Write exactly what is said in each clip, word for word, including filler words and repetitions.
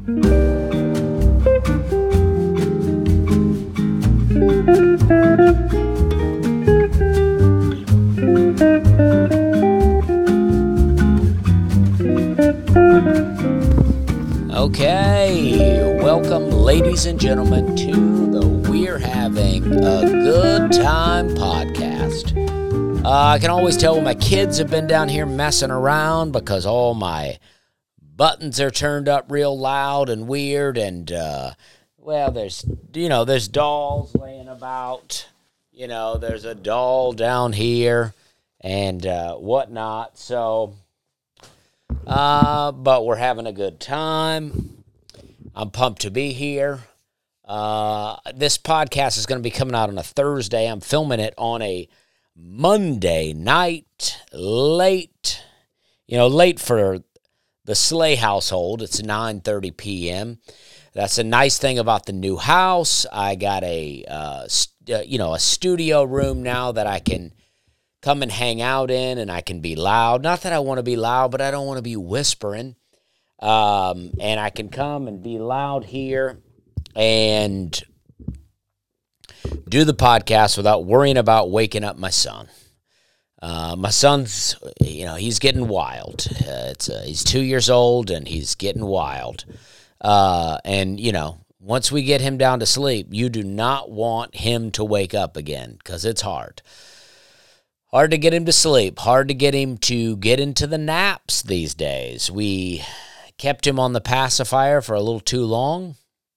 Okay, welcome ladies and gentlemen to the We're Having a Good Time podcast. Uh, I can always tell when my kids have been down here messing around because all my buttons are turned up real loud and weird, and uh, well, there's, you know, there's dolls laying about, you know, there's a doll down here and uh, whatnot, so... Uh, but we're having a good time. I'm pumped to be here. Uh, this podcast is going to be coming out on a Thursday. I'm filming it on a Monday night, late, you know, late for the Slay household. It's nine thirty p.m. That's a nice thing about the new house. I got a, uh, st- uh, you know, a studio room now that I can come and hang out in, and I can be loud. Not that I want to be loud, but I don't want to be whispering. Um, and I can come and be loud here and do the podcast without worrying about waking up my son. Uh, my son's, you know, he's getting wild. Uh, it's uh, he's two years old, and he's getting wild. Uh, and, you know, once we get him down to sleep, you do not want him to wake up again because it's hard. Hard to get him to sleep. Hard to get him to get into the naps these days. We kept him on the pacifier for a little too long.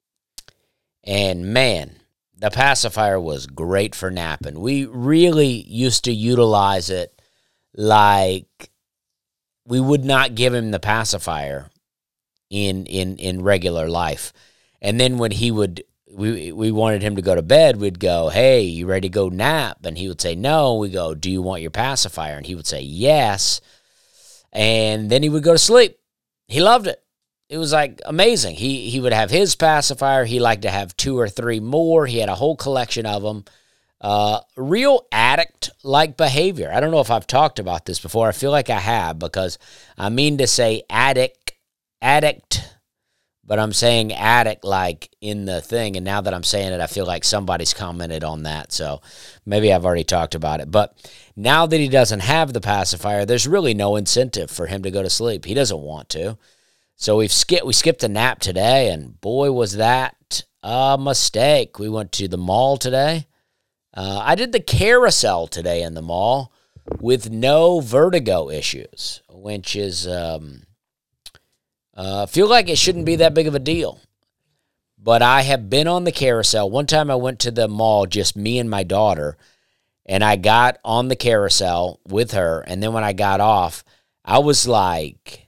And, man, the pacifier was great for napping. We really used to utilize it like we would not give him the pacifier in in, in regular life. And then when he would... We we wanted him to go to bed, we'd go, hey, you ready to go nap? And he would say, no. We go, do you want your pacifier? And he would say, yes. And then he would go to sleep. He loved it. It was like amazing. He he would have his pacifier. He liked to have two or three more. He had a whole collection of them. Uh, real addict-like behavior. I don't know if I've talked about this before. I feel like I have because I mean to say addict, addict, but I'm saying addict like in the thing, and now that I'm saying it, I feel like somebody's commented on that, so maybe I've already talked about it. But now that he doesn't have the pacifier, there's really no incentive for him to go to sleep. He doesn't want to. So we've skipped, we skipped a nap today, and boy, was that a mistake. We went to the mall today. Uh, I did the carousel today in the mall with no vertigo issues, which is... Um, I uh, feel like it shouldn't be that big of a deal. But I have been on the carousel. One time I went to the mall, just me and my daughter, and I got on the carousel with her, and then when I got off, I was like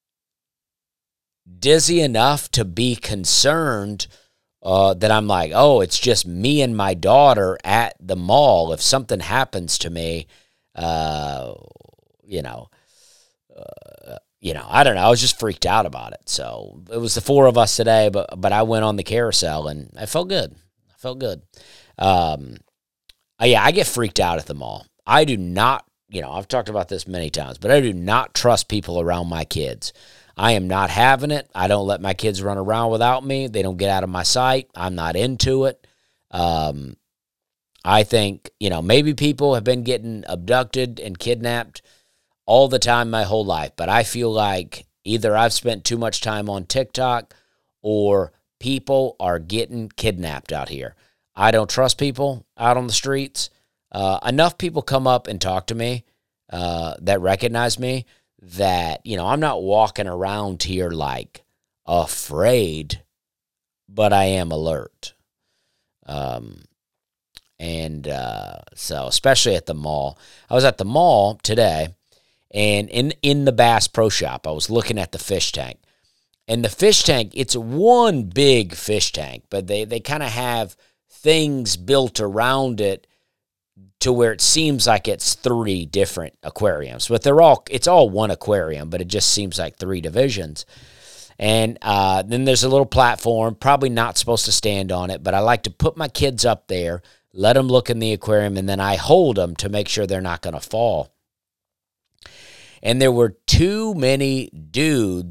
dizzy enough to be concerned uh, that I'm like, oh, it's just me and my daughter at the mall. If something happens to me, uh, you know, uh, You know, I don't know. I was just freaked out about it. So it was the four of us today, but but I went on the carousel and I felt good. I felt good. Um, uh, yeah, I get freaked out at the mall. I do not, you know, I've talked about this many times, but I do not trust people around my kids. I am not having it. I don't let my kids run around without me. They don't get out of my sight. I'm not into it. Um, I think, you know, maybe people have been getting abducted and kidnapped all the time my whole life, but I feel like either I've spent too much time on TikTok or people are getting kidnapped out here. I don't trust people out on the streets. Uh, enough people come up and talk to me uh, that recognize me that, you know, I'm not walking around here like afraid, but I am alert. Um, and uh, so especially at the mall. I was at the mall today. And in, in the Bass Pro Shop, I was looking at the fish tank. And the fish tank, it's one big fish tank, but they, they kind of have things built around it to where it seems like it's three different aquariums. But they're all it's all one aquarium, but it just seems like three divisions. And uh, then there's a little platform, probably not supposed to stand on it, but I like to put my kids up there, let them look in the aquarium, and then I hold them to make sure they're not going to fall. And there were too many dudes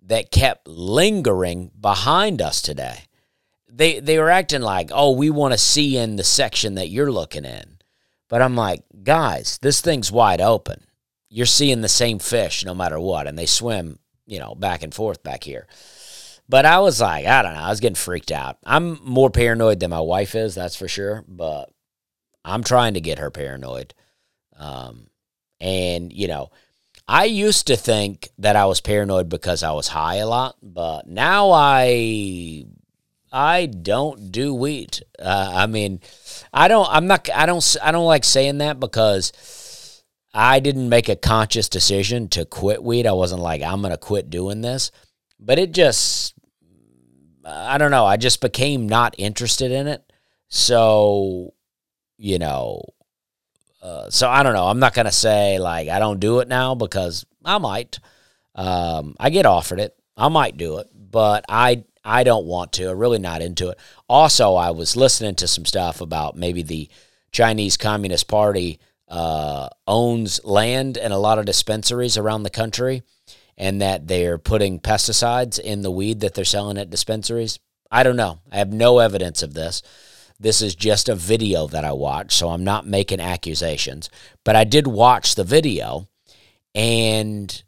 that kept lingering behind us today. They they were acting like, oh, we want to see in the section that you're looking in. But I'm like, guys, this thing's wide open. You're seeing the same fish no matter what, and they swim, you know, back and forth back here. But I was like, I don't know, I was getting freaked out. I'm more paranoid than my wife is, that's for sure, but I'm trying to get her paranoid. Um, and, you know, I used to think that I was paranoid because I was high a lot, but now I I don't do weed. Uh, I mean, I don't I'm not I don't I don't like saying that because I didn't make a conscious decision to quit weed. I wasn't like, I'm going to quit doing this. But it just, I don't know, I just became not interested in it. So, you know, uh, so I don't know. I'm not going to say, like, I don't do it now because I might. Um, I get offered it. I might do it, but I I don't want to. I'm really not into it. Also, I was listening to some stuff about maybe the Chinese Communist Party uh, owns land and a lot of dispensaries around the country, and that they're putting pesticides in the weed that they're selling at dispensaries. I don't know. I have no evidence of this. This is just a video that I watched, so I'm not making accusations. But I did watch the video, and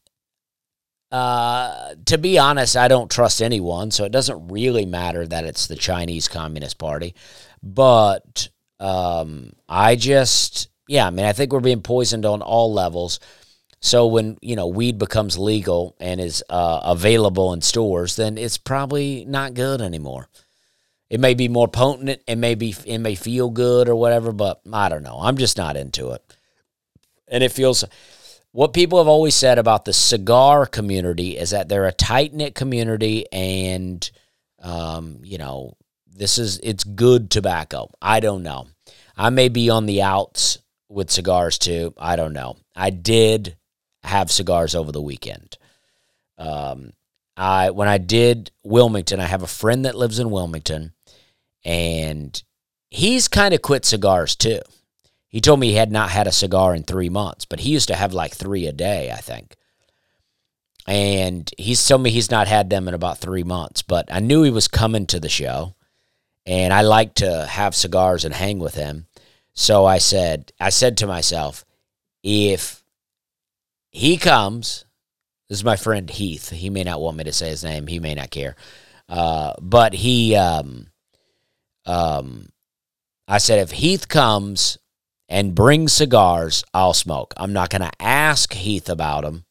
uh, to be honest, I don't trust anyone, so it doesn't really matter that it's the Chinese Communist Party. But um, I just, yeah, I mean, I think we're being poisoned on all levels. So when, you know, weed becomes legal and is uh, available in stores, then it's probably not good anymore. It may be more potent, it may be, it may feel good or whatever, but I don't know. I'm just not into it. And it feels, what people have always said about the cigar community is that they're a tight-knit community and, um, you know, this is, it's good tobacco. I don't know. I may be on the outs with cigars too. I don't know. I did have cigars over the weekend. Um, I when I did Wilmington, I have a friend that lives in Wilmington, and he's kind of quit cigars too. He told me he had not had a cigar in three months, but he used to have like three a day, I think. And he's told me he's not had them in about three months, but I knew he was coming to the show, and I like to have cigars and hang with him. So I said, I said to myself, if he comes, this is my friend Heath. He may not want me to say his name. He may not care. Uh, but he, um, um, I said, if Heath comes and brings cigars, I'll smoke. I'm not going to ask Heath about them.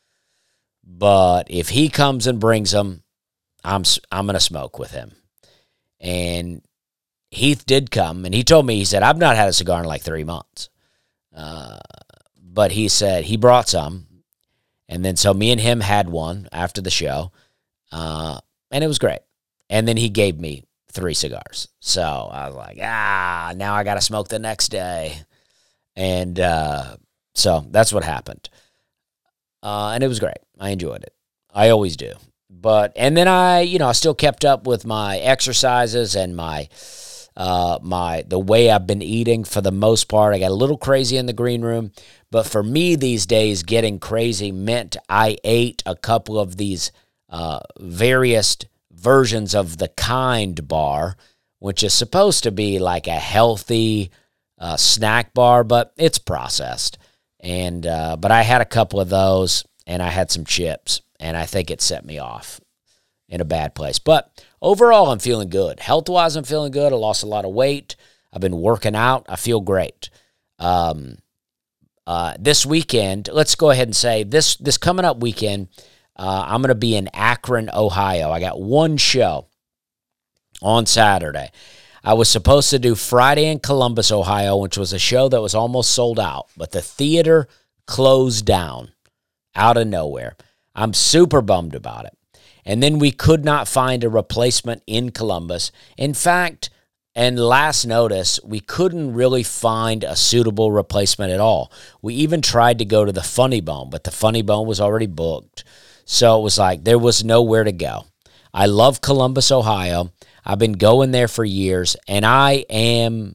But if he comes and brings them, I'm, I'm going to smoke with him. And Heath did come, and he told me, he said, I've not had a cigar in like three months. Uh, but he said he brought some. And then so me and him had one after the show, uh, and it was great. And then he gave me three cigars. So I was like, ah, now I got to smoke the next day. And uh, so that's what happened. Uh, and it was great. I enjoyed it. I always do. But, and then I, you know, I still kept up with my exercises and my, uh, my, the way I've been eating for the most part. I got a little crazy in the green room, but for me these days, getting crazy meant I ate a couple of these, uh, various versions of the Kind bar, which is supposed to be like a healthy, uh, snack bar, but it's processed. And, uh, but I had a couple of those, and I had some chips, and I think it set me off in a bad place. But overall, I'm feeling good. Health-wise, I'm feeling good. I lost a lot of weight. I've been working out. I feel great. Um, uh, this weekend, let's go ahead and say this, this coming up weekend, uh, I'm going to be in Akron, Ohio. I got one show on Saturday. I was supposed to do Friday in Columbus, Ohio, which was a show that was almost sold out, but the theater closed down out of nowhere. I'm super bummed about it. And then we could not find a replacement in Columbus. In fact, and last notice, we couldn't really find a suitable replacement at all. We even tried to go to the Funny Bone, but the Funny Bone was already booked. So it was like there was nowhere to go. I love Columbus, Ohio. I've been going there for years, and I am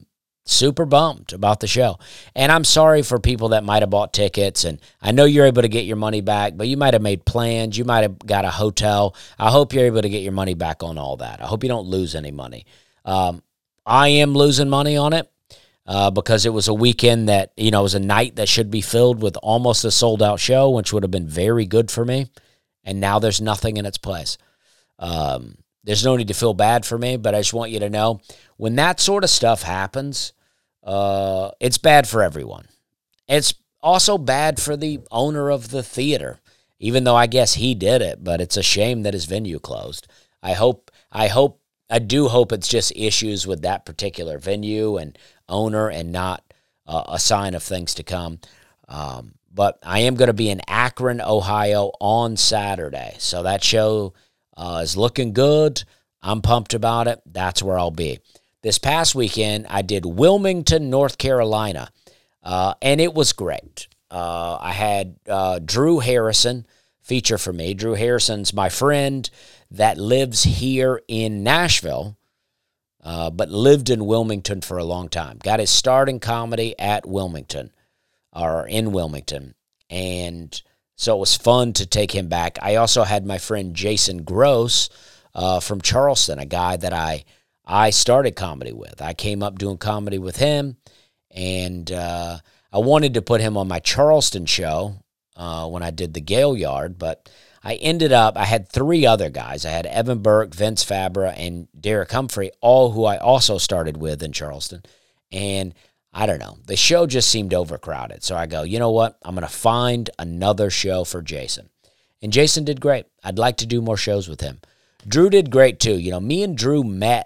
super bummed about the show. And I'm sorry for people that might have bought tickets, and I know you're able to get your money back, but you might have made plans. You might have got a hotel. I hope you're able to get your money back on all that. I hope you don't lose any money. Um, I am losing money on it uh, because it was a weekend that, you know, it was a night that should be filled with almost a sold-out show, which would have been very good for me, and now there's nothing in its place. Um, there's no need to feel bad for me, but I just want you to know, when that sort of stuff happens, uh, it's bad for everyone. It's also bad for the owner of the theater, even though I guess he did it, but it's a shame that his venue closed. I hope, I hope, I do hope it's just issues with that particular venue and owner and not uh, a sign of things to come. Um, but I am going to be in Akron, Ohio on Saturday. So that show uh, is looking good. I'm pumped about it. That's where I'll be. This past weekend, I did Wilmington, North Carolina, uh, and it was great. Uh, I had uh, Drew Harrison feature for me. Drew Harrison's my friend that lives here in Nashville, uh, but lived in Wilmington for a long time. Got his start in comedy at Wilmington, or in Wilmington, and so it was fun to take him back. I also had my friend Jason Gross uh, from Charleston, a guy that I I started comedy with. I came up doing comedy with him, and uh, I wanted to put him on my Charleston show uh, when I did the Gale Yard, but I ended up, I had three other guys. I had Evan Burke, Vince Fabra, and Derek Humphrey, all who I also started with in Charleston, and I don't know, the show just seemed overcrowded, so I go, you know what, I'm going to find another show for Jason, and Jason did great. I'd like to do more shows with him. Drew did great, too. You know, me and Drew met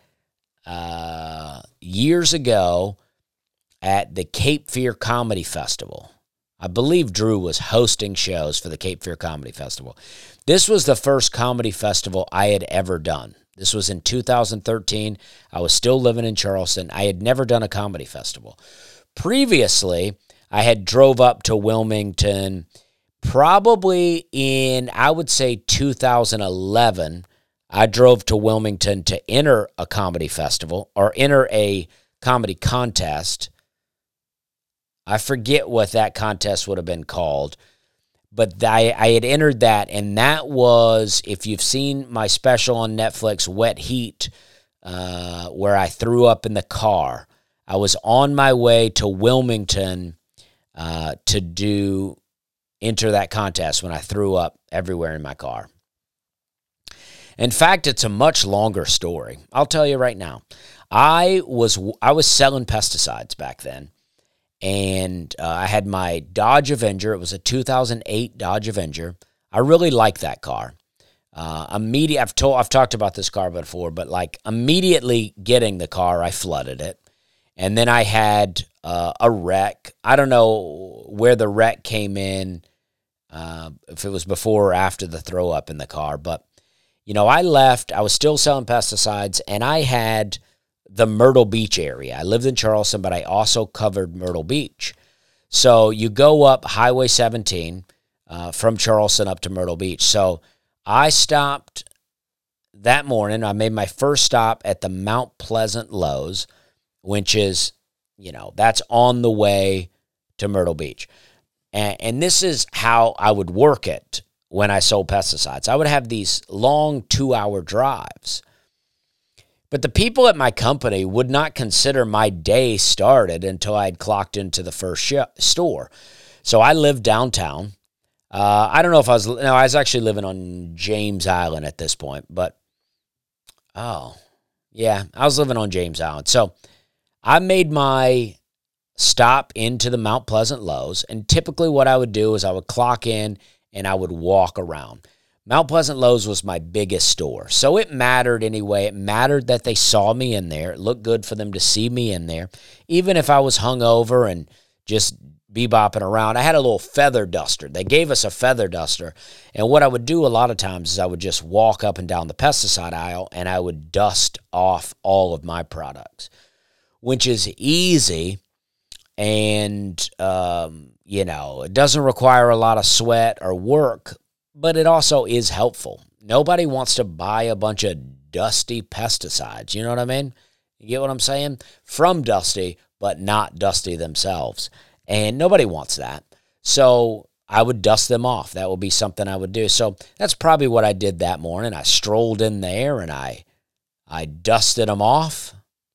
Uh, years ago at the Cape Fear Comedy Festival. I believe Drew was hosting shows for the Cape Fear Comedy Festival. This was the first comedy festival I had ever done. This was in two thousand thirteen. I was still living in Charleston. I had never done a comedy festival. Previously, I had drove up to Wilmington probably in, I would say, two thousand eleven. I drove to Wilmington to enter a comedy festival or enter a comedy contest. I forget what that contest would have been called, but I, I had entered that, and that was, if you've seen my special on Netflix, Wet Heat, uh, where I threw up in the car. I was on my way to Wilmington uh, to do enter that contest when I threw up everywhere in my car. In fact, it's a much longer story. I'll tell you right now. I was I was selling pesticides back then, and uh, I had my Dodge Avenger. It was a two thousand eight Dodge Avenger. I really liked that car. Uh, immediate, I've told I've talked about this car before, but like immediately getting the car, I flooded it, and then I had uh, a wreck. I don't know where the wreck came in, uh, if it was before or after the throw up in the car, but. You know, I left, I was still selling pesticides, and I had the Myrtle Beach area. I lived in Charleston, but I also covered Myrtle Beach. So you go up Highway seventeen uh, from Charleston up to Myrtle Beach. So I stopped that morning. I made my first stop at the Mount Pleasant Lowe's, which is, you know, that's on the way to Myrtle Beach. And, and this is how I would work it. When I sold pesticides, I would have these long two-hour drives. But the people at my company would not consider my day started until I had clocked into the first sh- store. So I lived downtown. Uh, I don't know if I was, no, I was actually living on James Island at this point, but, oh, yeah, I was living on James Island. So I made my stop into the Mount Pleasant Lowe's, and typically what I would do is I would clock in and I would walk around. Mount Pleasant Lowe's was my biggest store, so it mattered anyway. It mattered that they saw me in there. It looked good for them to see me in there, even if I was hungover and just bebopping around. I had a little feather duster. They gave us a feather duster, and what I would do a lot of times is I would just walk up and down the pesticide aisle, and I would dust off all of my products, which is easy. And, um, you know, it doesn't require a lot of sweat or work, but it also is helpful. Nobody wants to buy a bunch of dusty pesticides. You know what I mean? You get what I'm saying? From Dusty, but not Dusty themselves. And nobody wants that. So I would dust them off. That would be something I would do. So that's probably what I did that morning. I strolled in there and I I dusted them off.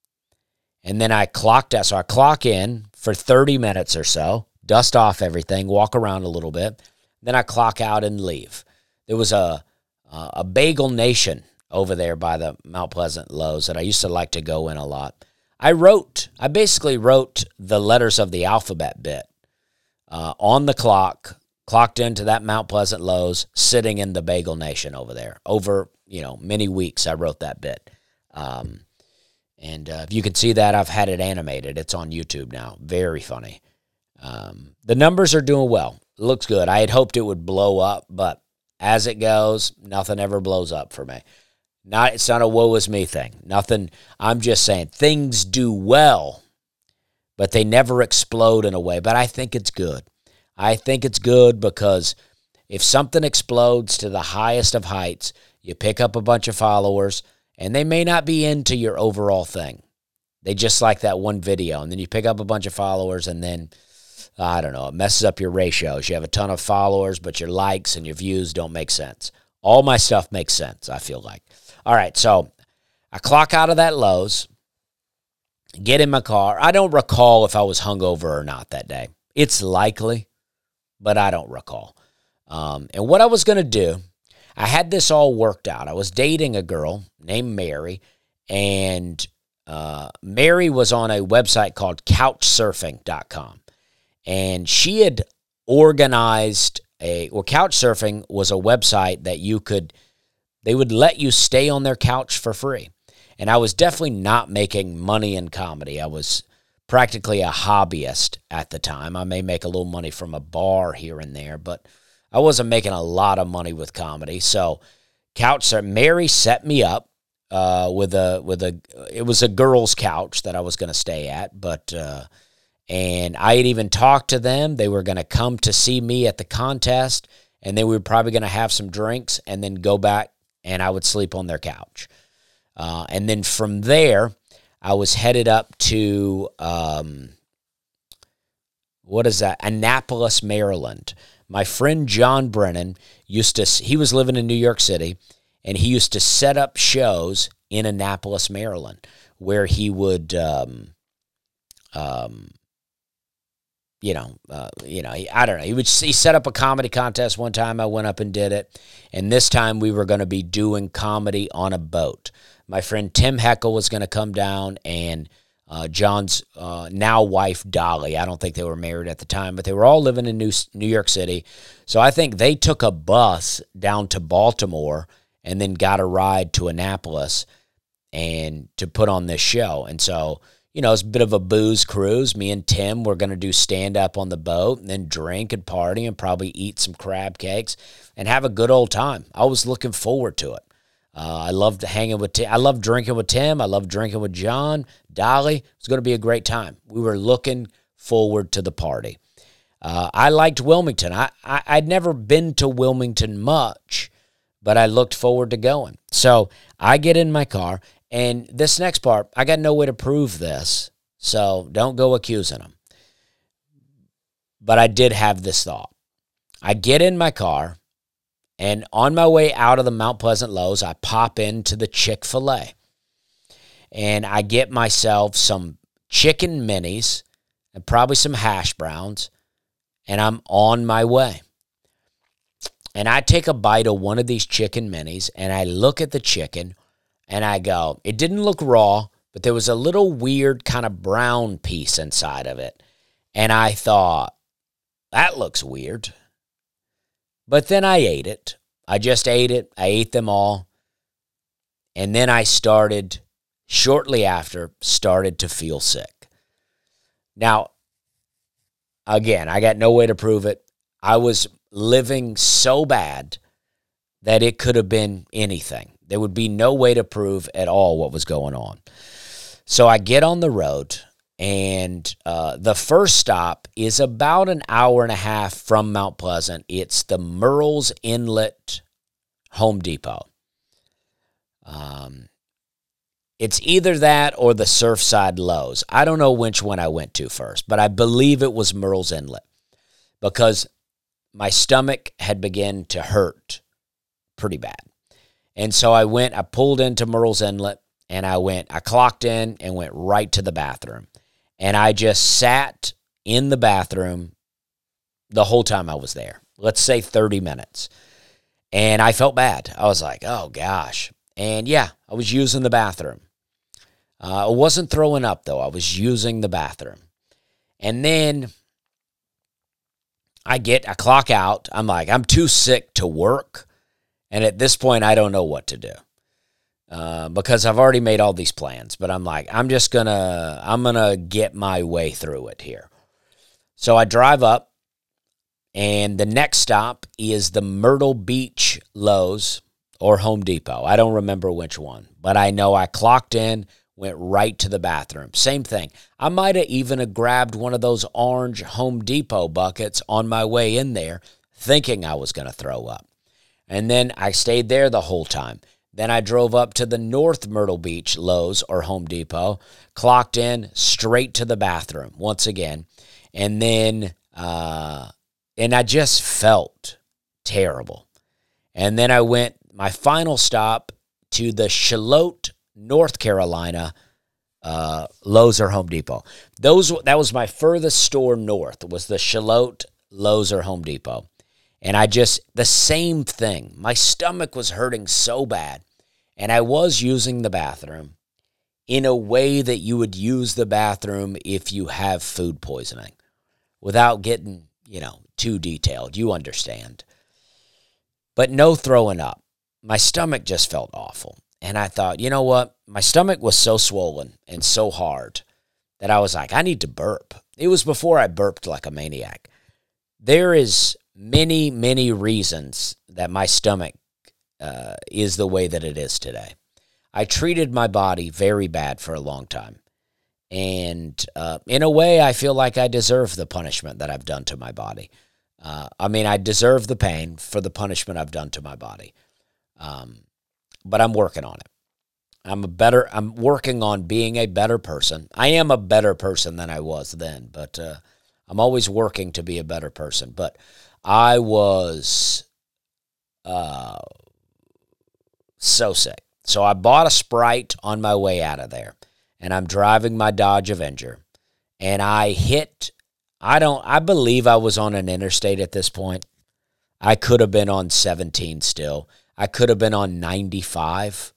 And then I clocked out. So I clock in for thirty minutes or so, dust off everything, walk around a little bit. Then I clock out and leave. There was a a Bagel Nation over there by the Mount Pleasant Lowe's that I used to like to go in a lot. I wrote, I basically wrote the letters of the alphabet bit uh, on the clock, clocked into that Mount Pleasant Lowe's, sitting in the Bagel Nation over there. Over, you know, many weeks I wrote that bit. Um, and uh, if you can see that, I've had it animated. It's on YouTube now. Very funny. Um, the numbers are doing well. It looks good. I had hoped it would blow up, but as it goes, nothing ever blows up for me. Not, it's not a woe is me thing. Nothing. I'm just saying things do well, but they never explode in a way. But I think it's good. I think it's good because if something explodes to the highest of heights, you pick up a bunch of followers, and they may not be into your overall thing. They just like that one video, and then you pick up a bunch of followers, and then, I don't know, it messes up your ratios. You have a ton of followers, but your likes and your views don't make sense. All my stuff makes sense, I feel like. All right, so I clock out of that Lowe's, get in my car. I don't recall if I was hungover or not that day. It's likely, but I don't recall. Um, and what I was going to do, I had this all worked out. I was dating a girl named Mary, and uh, Mary was on a website called couch surfing dot com. And she had organized a, well, Couchsurfing was a website that you could, they would let you stay on their couch for free. And I was definitely not making money in comedy. I was practically a hobbyist at the time. I may make a little money from a bar here and there, but I wasn't making a lot of money with comedy. So Couchsurfing, Mary set me up uh, with a, with a, it was a girl's couch that I was going to stay at, but, uh, and I had even talked to them. They were going to come to see me at the contest, and then we were probably going to have some drinks and then go back, and I would sleep on their couch. Uh, and then from there, I was headed up to, um, what is that? Annapolis, Maryland. My friend John Brennan used to, he was living in New York City, and he used to set up shows in Annapolis, Maryland, where he would, um, um, you know, uh, you know, he, I don't know. He would he set up a comedy contest one time. I went up and did it, and this time we were going to be doing comedy on a boat. My friend Tim Heckle was going to come down, and uh, John's uh, now wife Dolly. I don't think they were married at the time, but they were all living in New New York City. So I think they took a bus down to Baltimore and then got a ride to Annapolis and to put on this show. And so, you know, it's a bit of a booze cruise. Me and Tim were going to do stand-up on the boat and then drink and party and probably eat some crab cakes and have a good old time. I was looking forward to it. Uh, I loved hanging with Tim. I loved drinking with Tim. I loved drinking with John, Dolly. It was going to be a great time. We were looking forward to the party. Uh, I liked Wilmington. I, I, I'd never been to Wilmington much, but I looked forward to going. So I get in my car. And this next part, I got no way to prove this, so don't go accusing them. But I did have this thought. I get in my car, and on my way out of the Mount Pleasant Lowe's, I pop into the Chick-fil-A. And I get myself some chicken minis and probably some hash browns, and I'm on my way. And I take a bite of one of these chicken minis, and I look at the chicken, and I go, it didn't look raw, but there was a little weird kind of brown piece inside of it. And I thought, that looks weird. But then I ate it. I just ate it. I ate them all. And then I started, shortly after, started to feel sick. Now, again, I got no way to prove it. I was living so bad that it could have been anything. There would be no way to prove at all what was going on. So I get on the road, and uh, the first stop is about an hour and a half from Mount Pleasant. It's the Murrells Inlet Home Depot. Um, It's either that or the Surfside Lows. I don't know which one I went to first, but I believe it was Murrells Inlet because my stomach had begun to hurt pretty bad. And so I went, I pulled into Murrells Inlet, and I went, I clocked in and went right to the bathroom. And I just sat in the bathroom the whole time I was there. Let's say thirty minutes. And I felt bad. I was like, oh, gosh. And, yeah, I was using the bathroom. Uh, I wasn't throwing up, though. I was using the bathroom. And then I get, I clock out. I'm like, I'm too sick to work. And at this point, I don't know what to do uh, because I've already made all these plans. But I'm like, I'm just going to, I'm going to get my way through it here. So I drive up. And the next stop is the Myrtle Beach Lowe's or Home Depot. I don't remember which one, but I know I clocked in, went right to the bathroom. Same thing. I might have even grabbed one of those orange Home Depot buckets on my way in there, thinking I was going to throw up. And then I stayed there the whole time. Then I drove up to the North Myrtle Beach Lowe's or Home Depot, clocked in, straight to the bathroom once again. And then... uh And I just felt terrible. And then I went, my final stop, to the Charlotte, North Carolina, uh, Lowe's or Home Depot. Those That was my furthest store north, was the Charlotte, Lowe's or Home Depot. And I just, the same thing. My stomach was hurting so bad. And I was using the bathroom in a way that you would use the bathroom if you have food poisoning without getting, you know, too detailed. You understand. But no throwing up. My stomach just felt awful. And I thought, you know what? My stomach was so swollen and so hard that I was like, I need to burp. It was before I burped like a maniac. There is many, many reasons that my stomach uh, is the way that it is today. I treated my body very bad for a long time. And uh, in a way, I feel like I deserve the punishment that I've done to my body. Uh, I mean, I deserve the pain for the punishment I've done to my body. Um, but I'm working on it. I'm a better, I'm working on being a better person. I am a better person than I was then, but uh, I'm always working to be a better person. But I was uh, so sick. So I bought a Sprite on my way out of there. And I'm driving my Dodge Avenger. And I hit... I don't, I believe I was on an interstate at this point. I could have been on seventeen still. I could have been on ninety-five.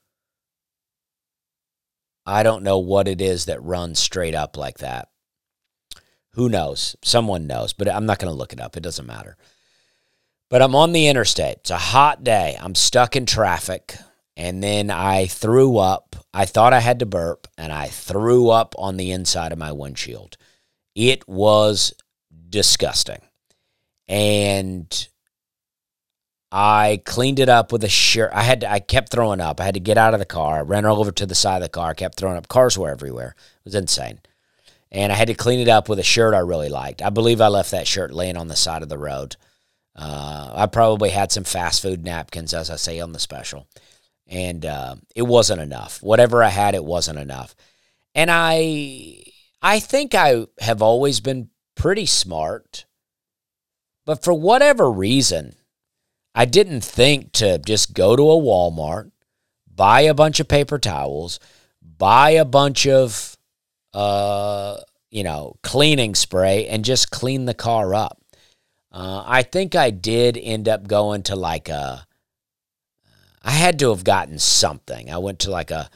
I don't know what it is that runs straight up like that. Who knows? Someone knows, but I'm not going to look it up. It doesn't matter. But I'm on the interstate. It's a hot day. I'm stuck in traffic. And then I threw up. I thought I had to burp, and I threw up on the inside of my windshield. It was disgusting. And I cleaned it up with a shirt. I had to, I kept throwing up. I had to get out of the car. I ran over to the side of the car, kept throwing up. Cars were everywhere. It was insane. And I had to clean it up with a shirt I really liked. I believe I left that shirt laying on the side of the road. Uh, I probably had some fast food napkins, as I say on the special. And uh, it wasn't enough. Whatever I had, it wasn't enough. And I... I think I have always been pretty smart, but for whatever reason, I didn't think to just go to a Walmart, buy a bunch of paper towels, buy a bunch of, uh, you know, cleaning spray, and just clean the car up. Uh, I think I did end up going to like a, I had to have gotten something. I went to like a,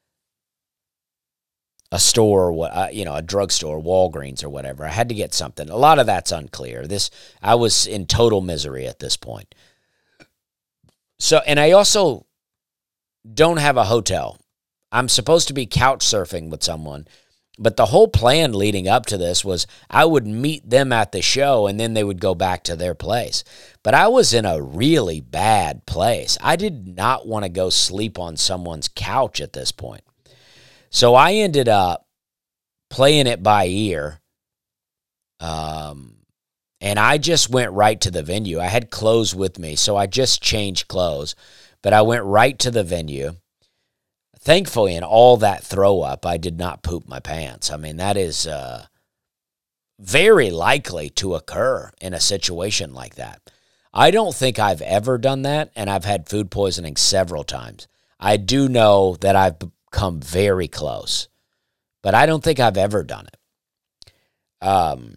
a store, or what, uh, you know, a drugstore, Walgreens or whatever. I had to get something. A lot of that's unclear. This, I was in total misery at this point. So, and I also don't have a hotel. I'm supposed to be couch surfing with someone, but the whole plan leading up to this was I would meet them at the show and then they would go back to their place. But I was in a really bad place. I did not want to go sleep on someone's couch at this point. So I ended up playing it by ear, um, and I just went right to the venue. I had clothes with me, so I just changed clothes, but I went right to the venue, thankfully, in all that throw up, I did not poop my pants. I mean, that is uh, very likely to occur in a situation like that. I don't think I've ever done that, and I've had food poisoning several times. I do know that I've come very close, but I don't think I've ever done it. Um,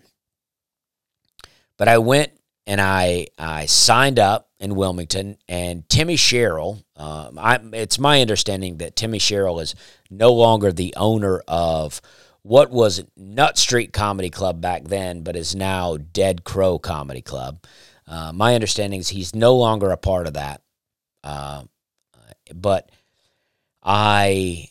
but I went and I I signed up in Wilmington, and Timmy Sherrill, um, I, it's my understanding that Timmy Sherrill is no longer the owner of what was Nut Street Comedy Club back then, but is now Dead Crow Comedy Club. Uh, my understanding is he's no longer a part of that. Uh, but I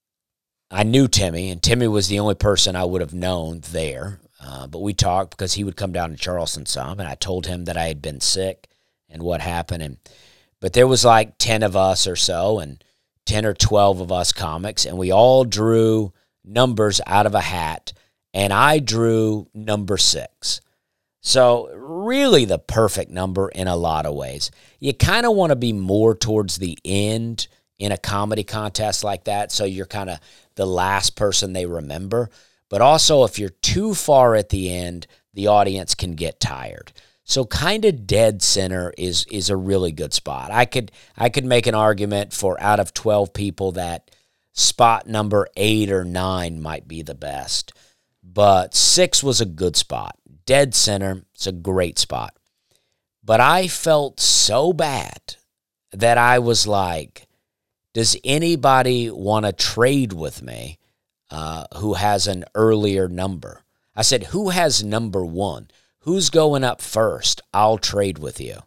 I knew Timmy, and Timmy was the only person I would have known there. Uh, but we talked because he would come down to Charleston some, and I told him that I had been sick and what happened. And but there was like ten of us or so, and ten or twelve of us comics, and we all drew numbers out of a hat, and I drew number six. So really the perfect number in a lot of ways. You kind of want to be more towards the end in a comedy contest like that, so you're kind of the last person they remember. But also, if you're too far at the end, the audience can get tired. So kind of dead center is is a really good spot. I could I could make an argument for out of twelve people that spot number eight or nine might be the best. But six was a good spot. Dead center is a great spot. But I felt so bad that I was like, does anybody want to trade with me uh, who has an earlier number? I said, who has number one? Who's going up first? I'll trade with you.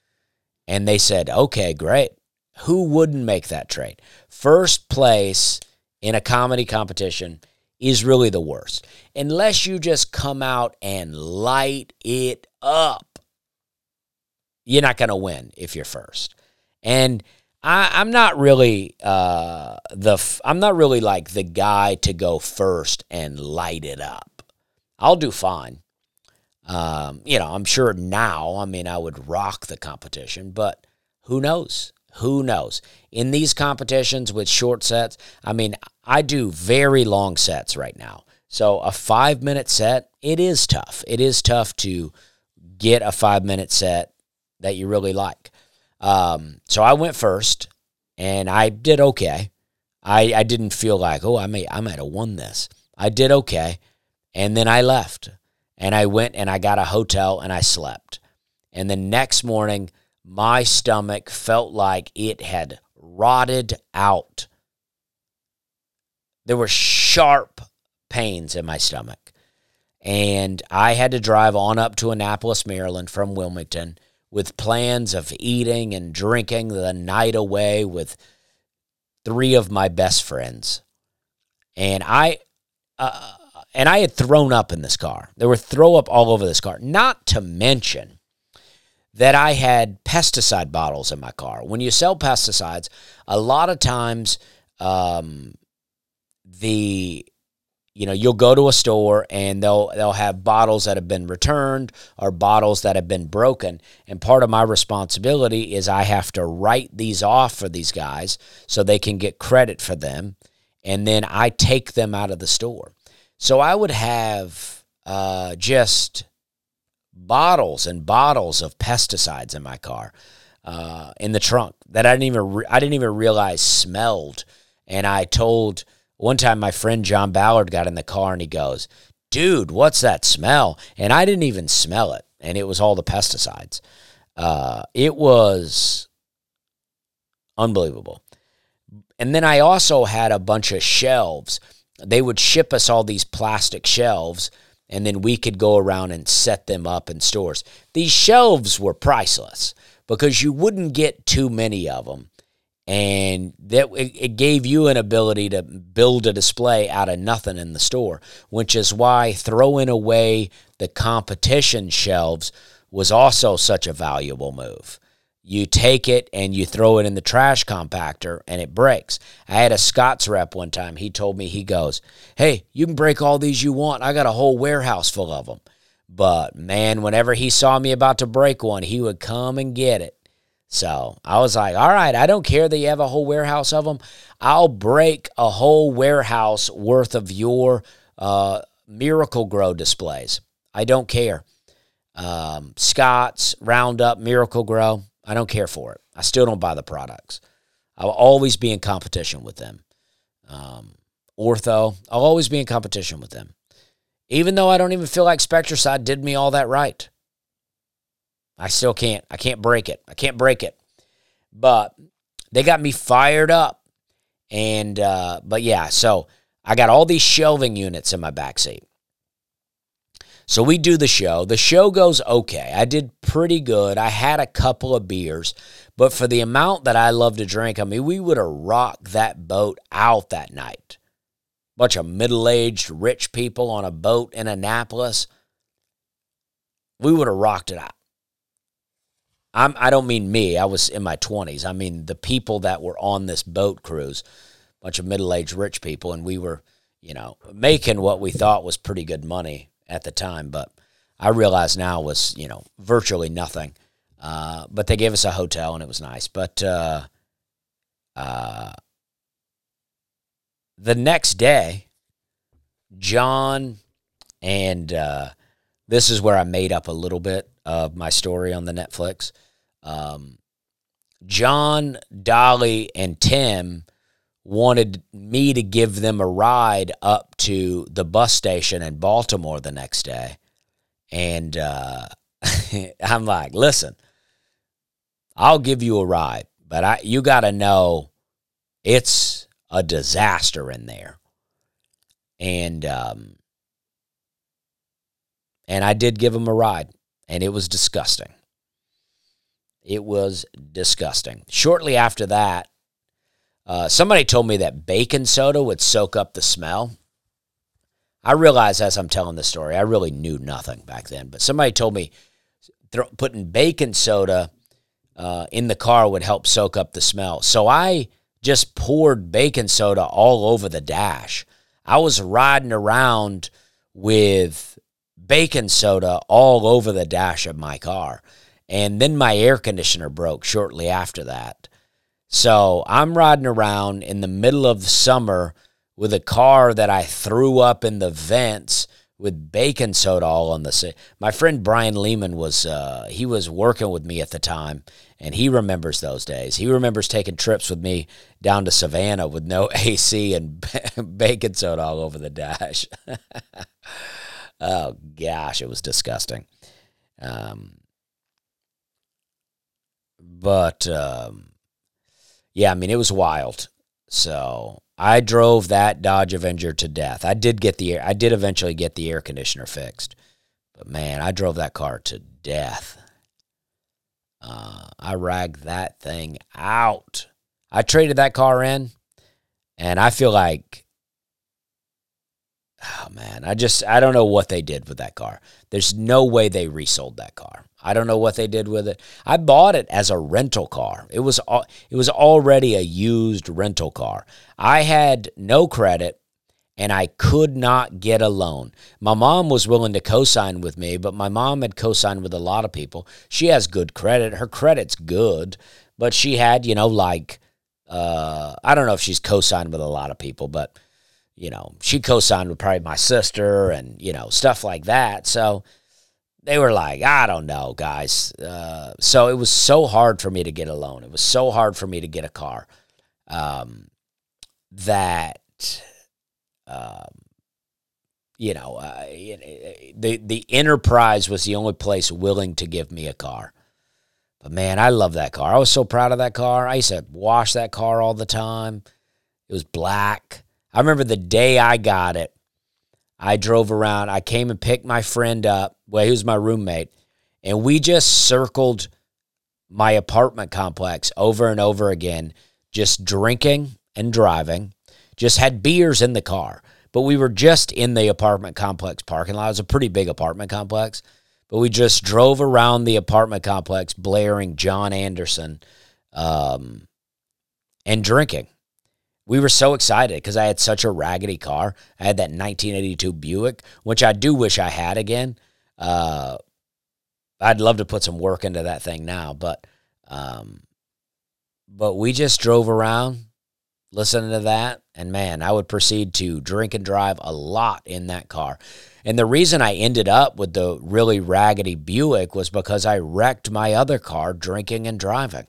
And they said, okay, great. Who wouldn't make that trade? First place in a comedy competition is really the worst. Unless you just come out and light it up, you're not going to win if you're first. And I, I'm not really uh, the I'm not really like the guy to go first and light it up. I'll do fine. Um, you know, I'm sure now, I mean, I would rock the competition, but who knows? Who knows? In these competitions with short sets, I mean, I do very long sets right now. So a five-minute set, it is tough. It is tough to get a five-minute set that you really like. Um, so I went first, and I did okay. I, I didn't feel like, oh, I may I might have won this. I did okay, and then I left. And I went and I got a hotel and I slept. And the next morning, my stomach felt like it had rotted out. There were sharp pains in my stomach. And I had to drive on up to Annapolis, Maryland from Wilmington with plans of eating and drinking the night away with three of my best friends. And I... Uh, And I had thrown up in this car. There were throw up all over this car. Not to mention that I had pesticide bottles in my car. When you sell pesticides, a lot of times um, the you know you'll go to a store and they'll they'll have bottles that have been returned or bottles that have been broken. And part of my responsibility is I have to write these off for these guys so they can get credit for them, and then I take them out of the store. So I would have uh, just bottles and bottles of pesticides in my car, uh, in the trunk that I didn't even re- I didn't even realize smelled. And I told one time my friend John Ballard got in the car and he goes, "Dude, what's that smell?" And I didn't even smell it, and it was all the pesticides. Uh, it was unbelievable. And then I also had a bunch of shelves. They would ship us all these plastic shelves, and then we could go around and set them up in stores. These shelves were priceless because you wouldn't get too many of them, and that it gave you an ability to build a display out of nothing in the store, which is why throwing away the competition shelves was also such a valuable move. You take it and you throw it in the trash compactor and it breaks. I had a Scott's rep one time. He told me, he goes, "Hey, you can break all these you want. I got a whole warehouse full of them." But man, whenever he saw me about to break one, he would come and get it. So I was like, all right, I don't care that you have a whole warehouse of them. I'll break a whole warehouse worth of your uh, Miracle-Gro displays. I don't care. Um, Scott's, Roundup, Miracle-Gro, I don't care for it. I still don't buy the products. I will always be in competition with them. Um, Ortho, I'll always be in competition with them. Even though I don't even feel like Spectracide did me all that right. I still can't. I can't break it. I can't break it. But they got me fired up. And, uh, but yeah, so I got all these shelving units in my backseat. So we do the show. The show goes okay. I did pretty good. I had a couple of beers. But for the amount that I love to drink, I mean, we would have rocked that boat out that night. Bunch of middle-aged rich people on a boat in Annapolis. We would have rocked it out. I'm, I don't mean me. I was in my twenties. I mean the people that were on this boat cruise, a bunch of middle-aged rich people, and we were, you know, making what we thought was pretty good money at the time, but I realize now was, you know, virtually nothing. Uh, but they gave us a hotel, and it was nice. But uh, uh, the next day, John and uh, this is where I made up a little bit of my story on the Netflix. Um, John, Dolly, and Tim wanted me to give them a ride up to the bus station in Baltimore the next day. And uh, I'm like, listen, I'll give you a ride, but I you got to know it's a disaster in there. And um, and I did give them a ride, and it was disgusting. It was disgusting. Shortly after that, uh, somebody told me that baking soda would soak up the smell. I realize as I'm telling this story, I really knew nothing back then, but somebody told me th- putting baking soda uh, in the car would help soak up the smell. So I just poured baking soda all over the dash. I was riding around with baking soda all over the dash of my car. And then my air conditioner broke shortly after that. So I'm riding around in the middle of the summer with a car that I threw up in the vents with baking soda all on the side. My friend Brian Lehman was, uh, he was working with me at the time, and he remembers those days. He remembers taking trips with me down to Savannah with no A C and baking soda all over the dash. Oh, gosh, it was disgusting. Um, but, um, yeah, I mean, it was wild. So I drove that Dodge Avenger to death. I did get the air, I did eventually get the air conditioner fixed. But, man, I drove that car to death. Uh, I ragged that thing out. I traded that car in, and I feel like, oh, man, I just, I don't know what they did with that car. There's no way they resold that car. I don't know what they did with it. I bought it as a rental car. It was, it was already a used rental car. I had no credit, and I could not get a loan. My mom was willing to co-sign with me, but my mom had co-signed with a lot of people. She has good credit. Her credit's good, but she had, you know, like, uh, I don't know if she's co-signed with a lot of people, but, you know, she co-signed with probably my sister and, you know, stuff like that. So they were like, I don't know, guys. Uh, so it was so hard for me to get a loan. It was so hard for me to get a car um, that, um, you know, uh, the, the Enterprise was the only place willing to give me a car. But, man, I love that car. I was so proud of that car. I used to wash that car all the time. It was black. I remember the day I got it, I drove around. I came and picked my friend up. Well, he was my roommate. And we just circled my apartment complex over and over again, just drinking and driving. Just had beers in the car. But we were just in the apartment complex parking lot. It was a pretty big apartment complex. But we just drove around the apartment complex blaring John Anderson um, and drinking. We were so excited because I had such a raggedy car. I had that nineteen eighty-two Buick, which I do wish I had again. Uh, I'd love to put some work into that thing now, but Um, but we just drove around listening to that, and man, I would proceed to drink and drive a lot in that car. And the reason I ended up with the really raggedy Buick was because I wrecked my other car drinking and driving.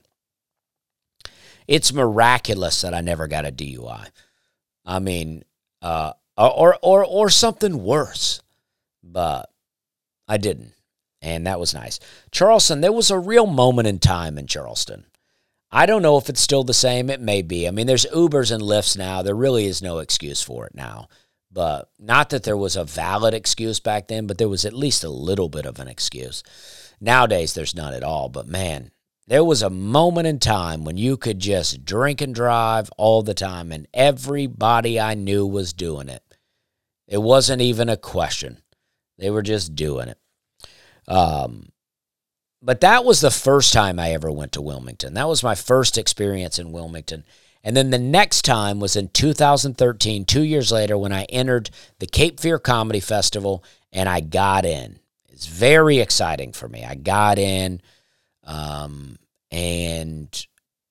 It's miraculous that I never got a D U I. I mean, uh, or or or something worse, but I didn't, and that was nice. Charleston, there was a real moment in time in Charleston. I don't know if it's still the same. It may be. I mean, there's Ubers and Lyfts now. There really is no excuse for it now. But not that there was a valid excuse back then, but there was at least a little bit of an excuse. Nowadays, there's none at all. But man, there was a moment in time when you could just drink and drive all the time, and everybody I knew was doing it. It wasn't even a question. They were just doing it. Um, but that was the first time I ever went to Wilmington. That was my first experience in Wilmington. And then the next time was in two thousand thirteen, two years later, when I entered the Cape Fear Comedy Festival, and I got in. It's very exciting for me. I got in, um, and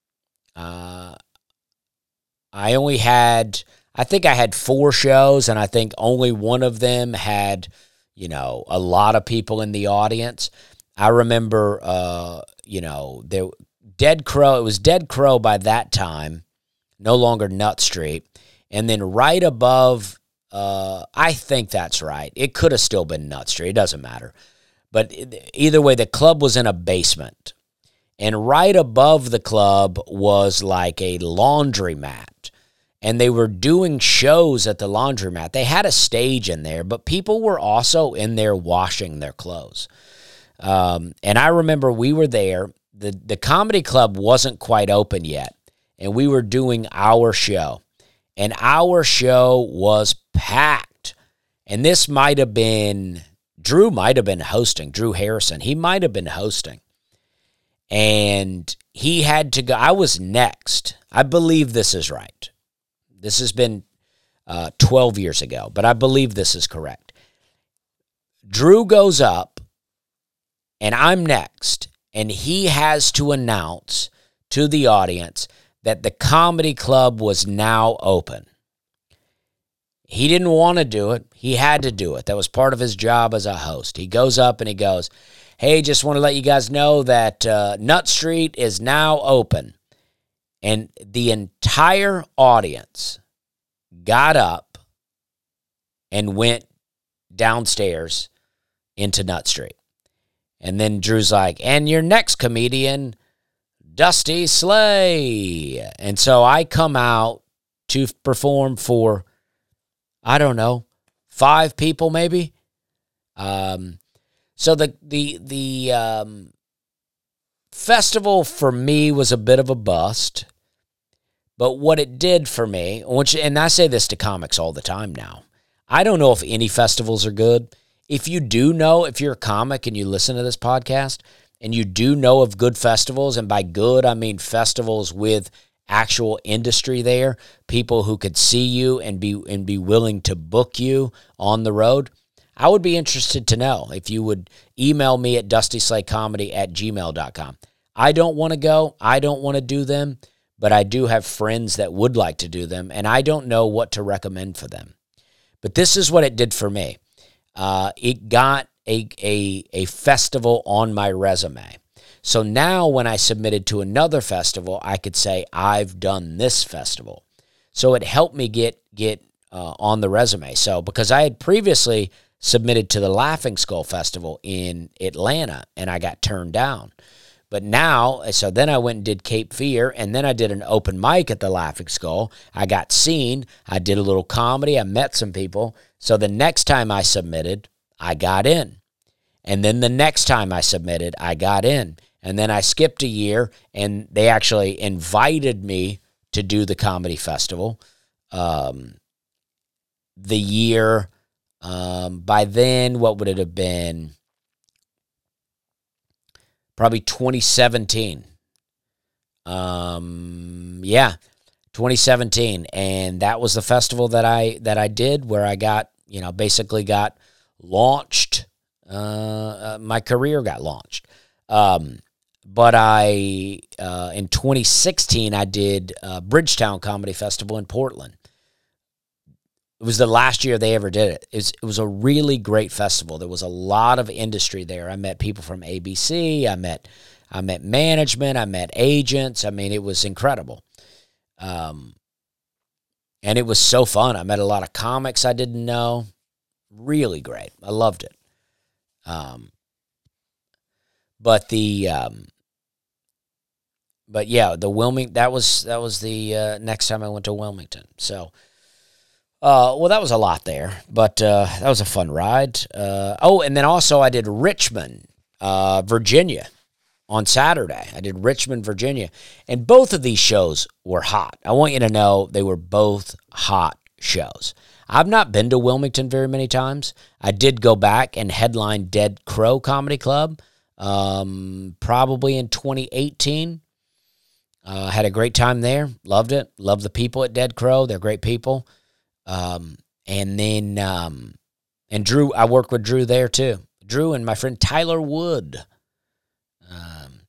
uh, I only had, I think I had four shows, and I think only one of them had, you know, a lot of people in the audience. I remember, uh, you know, there, Dead Crow, it was Dead Crow by that time, no longer Nut Street. And then right above, uh, I think that's right. It could have still been Nut Street. It doesn't matter. But either way, the club was in a basement. And right above the club was like a laundromat. And they were doing shows at the laundromat. They had a stage in there, but people were also in there washing their clothes. Um, and I remember we were there. The, the comedy club wasn't quite open yet. And we were doing our show. And our show was packed. And this might have been, Drew might have been hosting, Drew Harrison. He might have been hosting. And he had to go, I was next. I believe this is right. This has been uh, twelve years ago, but I believe this is correct. Drew goes up, and I'm next, and he has to announce to the audience that the comedy club was now open. He didn't want to do it. He had to do it. That was part of his job as a host. He goes up and he goes, hey, just want to let you guys know that uh, Nut Street is now open. And the entire audience got up and went downstairs into Nut Street. And then Drew's like, and your next comedian, Dusty Slay. And so I come out to perform for, I don't know, five people maybe. Um, so the the the um, festival for me was a bit of a bust. But what it did for me, which, and I say this to comics all the time now, I don't know if any festivals are good. If you do know, if you're a comic and you listen to this podcast, and you do know of good festivals, and by good, I mean festivals with actual industry there, people who could see you and be and be willing to book you on the road, I would be interested to know if you would email me at dustyslaycomedy at gmail dot com. I don't want to go. I don't want to do them, but I do have friends that would like to do them, and I don't know what to recommend for them. But this is what it did for me. Uh, it got a, a, a festival on my resume. So now when I submitted to another festival, I could say, I've done this festival. So it helped me get, get uh, on the resume. So because I had previously submitted to the Laughing Skull Festival in Atlanta, and I got turned down. But now, so then I went and did Cape Fear, and then I did an open mic at the Laughing Skull. I got seen. I did a little comedy. I met some people. So the next time I submitted, I got in. And then the next time I submitted, I got in. And then I skipped a year, and they actually invited me to do the comedy festival. Um, the year, um, by then, what would it have been? Probably twenty seventeen. Um, yeah, twenty seventeen, and that was the festival that I that I did, where I got, you know, basically got launched. Uh, uh, my career got launched. Um, but I, uh, in twenty sixteen, I did uh, Bridgetown Comedy Festival in Portland. It was the last year they ever did it. It was, it was a really great festival. There was a lot of industry there. I met people from A B C. I met, I met management. I met agents. I mean, it was incredible. Um, and it was so fun. I met a lot of comics I didn't know. Really great. I loved it. Um, but the, um, but yeah, the Wilmington, that was, that was the, uh, next time I went to Wilmington. So, uh, well, that was a lot there, but, uh, that was a fun ride. Uh, oh, and then also I did Richmond, uh, Virginia on Saturday. I did Richmond, Virginia, and both of these shows were hot. I want you to know they were both hot shows. I've not been to Wilmington very many times. I did go back and headline Dead Crow Comedy Club, um, probably in twenty eighteen. Uh, had a great time there. Loved it. Loved the people at Dead Crow. They're great people. Um, and then, um, and Drew, I worked with Drew there too. Drew and my friend Tyler Wood. Um,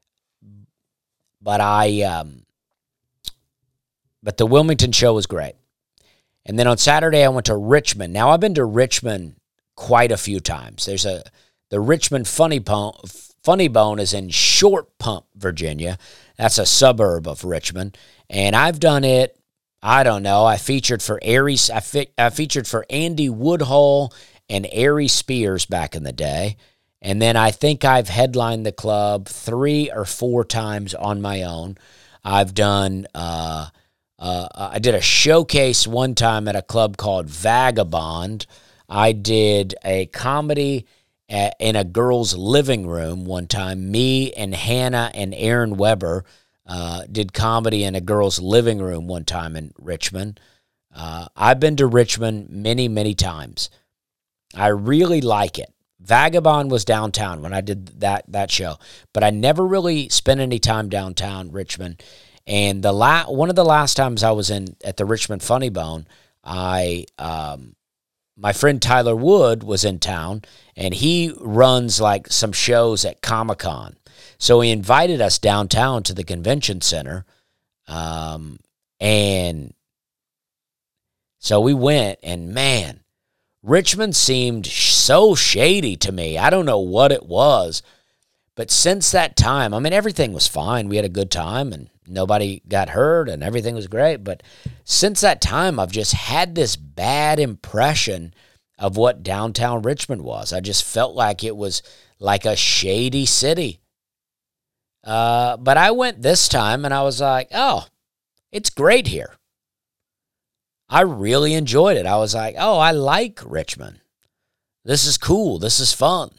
but I, um, but the Wilmington show was great. And then on Saturday, I went to Richmond. Now, I've been to Richmond quite a few times. There's a, the Richmond Funny Bone, Funny Bone is in Short Pump, Virginia. That's a suburb of Richmond. And I've done it, I don't know, I featured for Aries, I, fi- I featured for Andy Woodhull and Ari Spears back in the day. And then I think I've headlined the club three or four times on my own. I've done, uh, uh, I did a showcase one time at a club called Vagabond. I did a comedy at, in a girl's living room one time. Me and Hannah and Aaron Weber uh, did comedy in a girl's living room one time in Richmond. Uh, I've been to Richmond many, many times. I really like it. Vagabond was downtown when I did that that show, but I never really spent any time downtown Richmond. And the la- one of the last times I was in at the Richmond Funny Bone, I um, my friend Tyler Wood was in town, and he runs like some shows at Comic-Con. So he invited us downtown to the convention center, um, and so we went, and man, Richmond seemed so shady to me. I don't know what it was, but since that time, I mean, everything was fine. We had a good time, and nobody got hurt, and everything was great. But since that time, I've just had this bad impression of what downtown Richmond was. I just felt like it was like a shady city. Uh, but I went this time, and I was like, oh, it's great here. I really enjoyed it. I was like, oh, I like Richmond. This is cool. This is fun.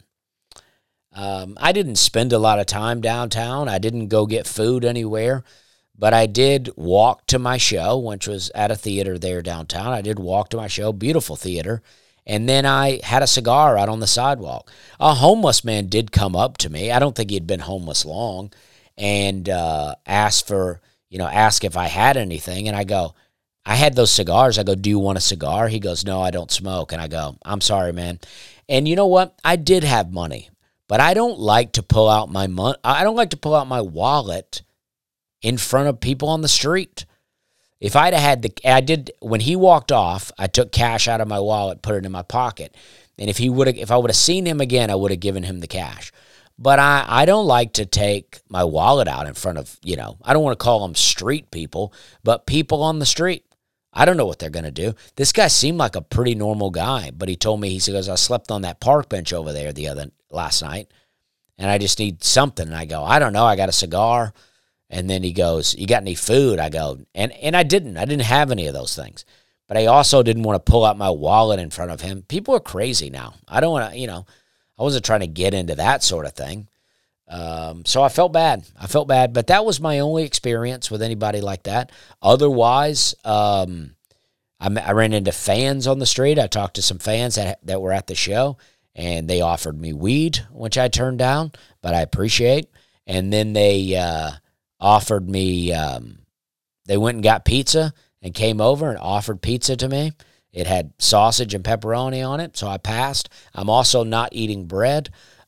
Um, I didn't spend a lot of time downtown. I didn't go get food anywhere, but I did walk to my show, which was at a theater there downtown. I did walk to my show, beautiful theater, and then I had a cigar out on the sidewalk. A homeless man did come up to me. I don't think he'd been homeless long, and uh, asked for, you know, asked if I had anything, and I go, I had those cigars. I go, do you want a cigar? He goes, no, I don't smoke. And I go, I'm sorry, man. And you know what? I did have money, but I don't like to pull out my money. I don't like to pull out my wallet in front of people on the street. If I'd have had the, I did, when he walked off, I took cash out of my wallet, put it in my pocket. And if he would have, if I would have seen him again, I would have given him the cash. But I, I don't like to take my wallet out in front of, you know, I don't want to call them street people, but people on the street. I don't know what they're going to do. This guy seemed like a pretty normal guy, but he told me, he goes, I slept on that park bench over there the other last night, and I just need something. And I go, I don't know. I got a cigar. And then he goes, you got any food? I go, and, and I didn't. I didn't have any of those things. But I also didn't want to pull out my wallet in front of him. People are crazy now. I don't want to, you know, I wasn't trying to get into that sort of thing. Um, so I felt bad. I felt bad, but that was my only experience with anybody like that. Otherwise, um, I, I ran into fans on the street. I talked to some fans that that were at the show, and they offered me weed, which I turned down, but I appreciate. And then they uh, offered me, um, they went and got pizza and came over and offered pizza to me. It had sausage and pepperoni on it, so I passed. I'm also not eating bread.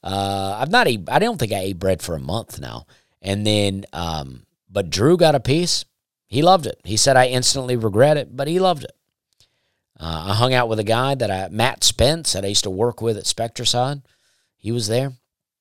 Uh, I've not ate, I don't think I ate bread for a month now. And then, um, but Drew got a piece. He loved it. He said I instantly regret it, but he loved it. Uh, I hung out with a guy that I, Matt Spence, that I used to work with at Spectracide. He was there.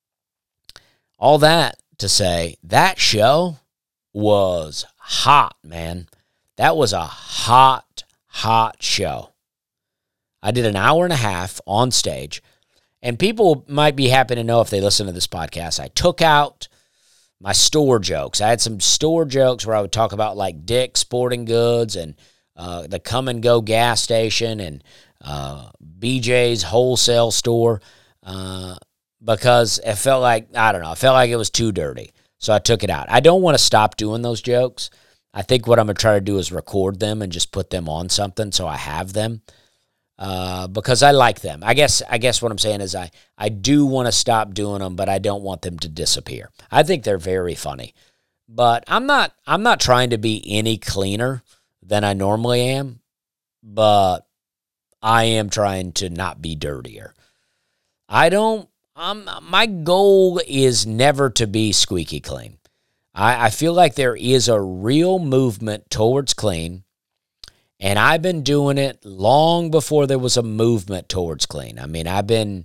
All that to say, that show was hot, man. That was a hot, hot show. I did an hour and a half on stage, and people might be happy to know if they listen to this podcast, I took out my store jokes. I had some store jokes where I would talk about like Dick's Sporting Goods and uh, the Come and Go gas station and uh, B J's wholesale store uh, because it felt like, I don't know, I felt like it was too dirty. So I took it out. I don't want to stop doing those jokes. I think what I'm going to try to do is record them and just put them on something so I have them. Uh, because I like them. I guess I guess what I'm saying is I, I do want to stop doing them, but I don't want them to disappear. I think they're very funny. But I'm not I'm not trying to be any cleaner than I normally am, but I am trying to not be dirtier. I don't um my goal is never to be squeaky clean. I, I feel like there is a real movement towards clean. And I've been doing it long before there was a movement towards clean. I mean, I've been,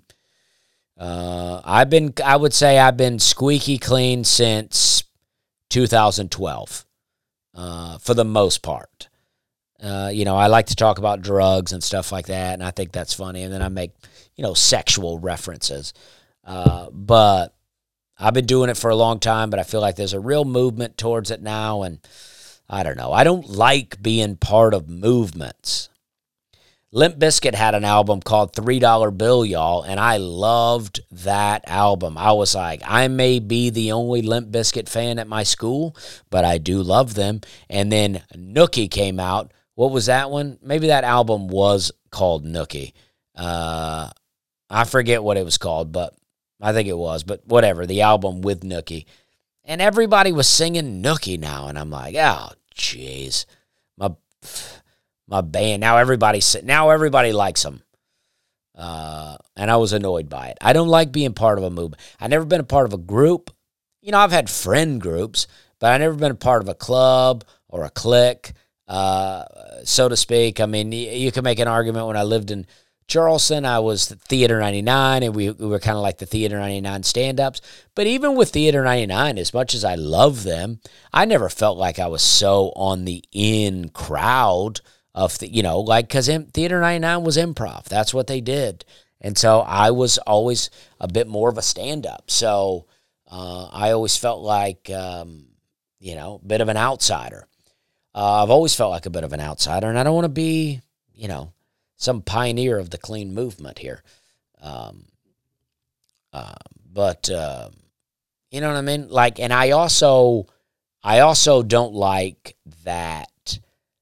uh, I've been, I would say I've been squeaky clean since two thousand twelve, uh, for the most part. Uh, you know, I like to talk about drugs and stuff like that, and I think that's funny. And then I make, you know, sexual references. Uh, but I've been doing it for a long time, but I feel like there's a real movement towards it now, and I don't know. I don't like being part of movements. Limp Bizkit had an album called three dollar Bill, y'all, and I loved that album. I was like, I may be the only Limp Bizkit fan at my school, but I do love them. And then Nookie came out. What was that one? Maybe that album was called Nookie. Uh, I forget what it was called, but I think it was. But whatever, the album with Nookie. And everybody was singing Nookie now, and I'm like, oh, jeez, my my band. Now everybody now everybody likes them, uh, and I was annoyed by it. I don't like being part of a movement. I've never been a part of a group. You know, I've had friend groups, but I've never been a part of a club or a clique, uh, so to speak. I mean, you, you can make an argument when I lived in Charleston, I was Theater ninety-nine, and we, we were kind of like the Theater ninety-nine stand-ups. But even with Theater ninety-nine, as much as I love them, I never felt like I was so on the in crowd of, the, you know, like, because Theater ninety-nine was improv. That's what they did. And so I was always a bit more of a stand-up. So uh, I always felt like, um, you know, a bit of an outsider. Uh, I've always felt like a bit of an outsider, and I don't want to be, you know, some pioneer of the clean movement here. Um, uh, but, uh, you know what I mean? Like, and I also, I also don't like that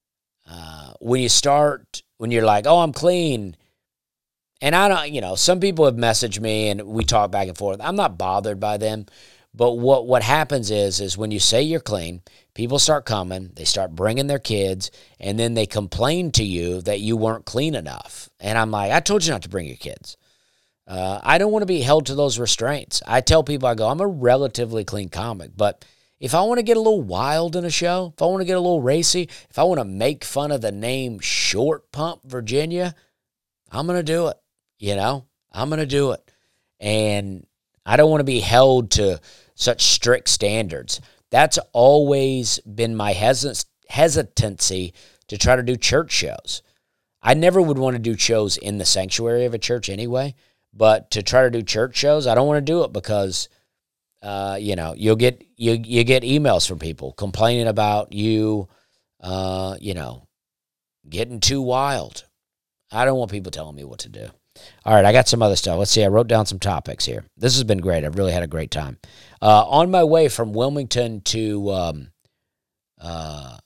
uh, when you start, when you're like, oh, I'm clean. And I don't, you know, some people have messaged me and we talk back and forth. I'm not bothered by them. But what, what happens is, is when you say you're clean, people start coming, they start bringing their kids, and then they complain to you that you weren't clean enough. And I'm like, I told you not to bring your kids. Uh, I don't want to be held to those restraints. I tell people, I go, I'm a relatively clean comic, but if I want to get a little wild in a show, if I want to get a little racy, if I want to make fun of the name Short Pump, Virginia, I'm going to do it. You know, I'm going to do it. And I don't want to be held to such strict standards. That's always been my hesit- hesitancy to try to do church shows. I never would want to do shows in the sanctuary of a church anyway, but to try to do church shows, I don't want to do it because, uh, you know, you'll get you you get emails from people complaining about you, uh, you know, getting too wild. I don't want people telling me what to do. All right, I got some other stuff. Let's see. I wrote down some topics here. This has been great. I've really had a great time. Uh, on my way from Wilmington to um, uh,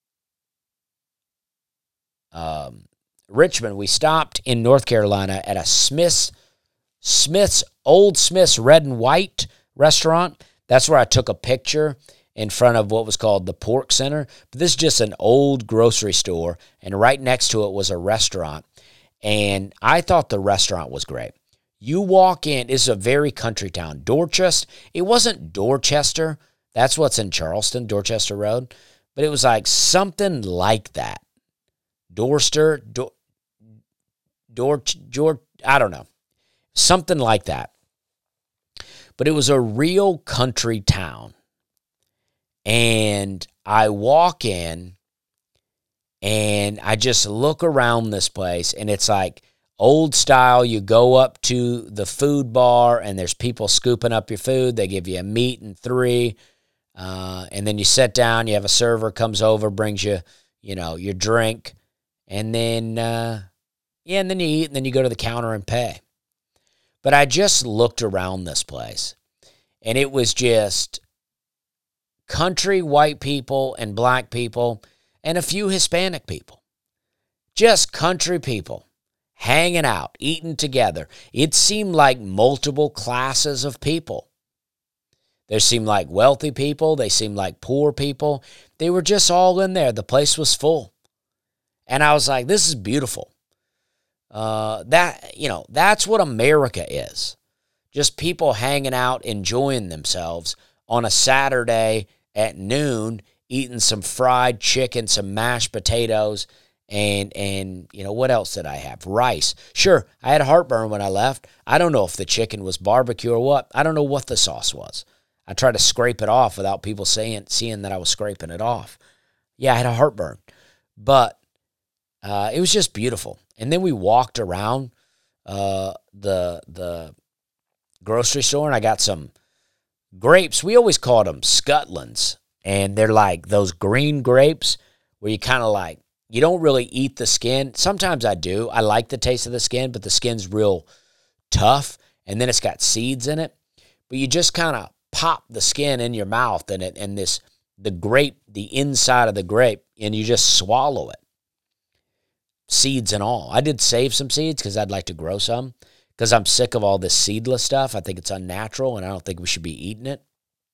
um, Richmond, we stopped in North Carolina at a Smith's, Smith's, Old Smith's Red and White restaurant. That's where I took a picture in front of what was called the Pork Center. But this is just an old grocery store, and right next to it was a restaurant. And I thought the restaurant was great. You walk in, it's a very country town. Dorchester, it wasn't Dorchester. That's what's in Charleston, Dorchester Road. But it was like something like that. Dorster, Dor, Dor, Dor, I don't know. Something like that. But it was a real country town. And I walk in, and I just look around this place, and it's like old style. You go up to the food bar, and there's people scooping up your food. They give you a meat and three, uh, and then you sit down. You have a server comes over, brings you, you know, your drink, and then, uh, yeah, and then you eat, and then you go to the counter and pay. But I just looked around this place, and it was just country white people and black people and a few Hispanic people. Just country people hanging out, eating together. It seemed like multiple classes of people. There seemed like wealthy people. They seemed like poor people. They were just all in there. The place was full. And I was like, this is beautiful. Uh, that, you know, that's what America is. Just people hanging out, enjoying themselves on a Saturday at noon, eating some fried chicken, some mashed potatoes, and, and you know, what else did I have? Rice. Sure, I had heartburn when I left. I don't know if the chicken was barbecue or what. I don't know what the sauce was. I tried to scrape it off without people saying, seeing that I was scraping it off. Yeah, I had a heartburn. But uh, it was just beautiful. And then we walked around uh, the the grocery store, and I got some grapes. We always called them Scutlands, and they're like those green grapes where you kind of like, you don't really eat the skin. Sometimes I do. I like the taste of the skin, but the skin's real tough, and then it's got seeds in it. But you just kind of pop the skin in your mouth, and it and this the grape, the inside of the grape, and you just swallow it. Seeds and all. I did save some seeds because I'd like to grow some because I'm sick of all this seedless stuff. I think it's unnatural, and I don't think we should be eating it.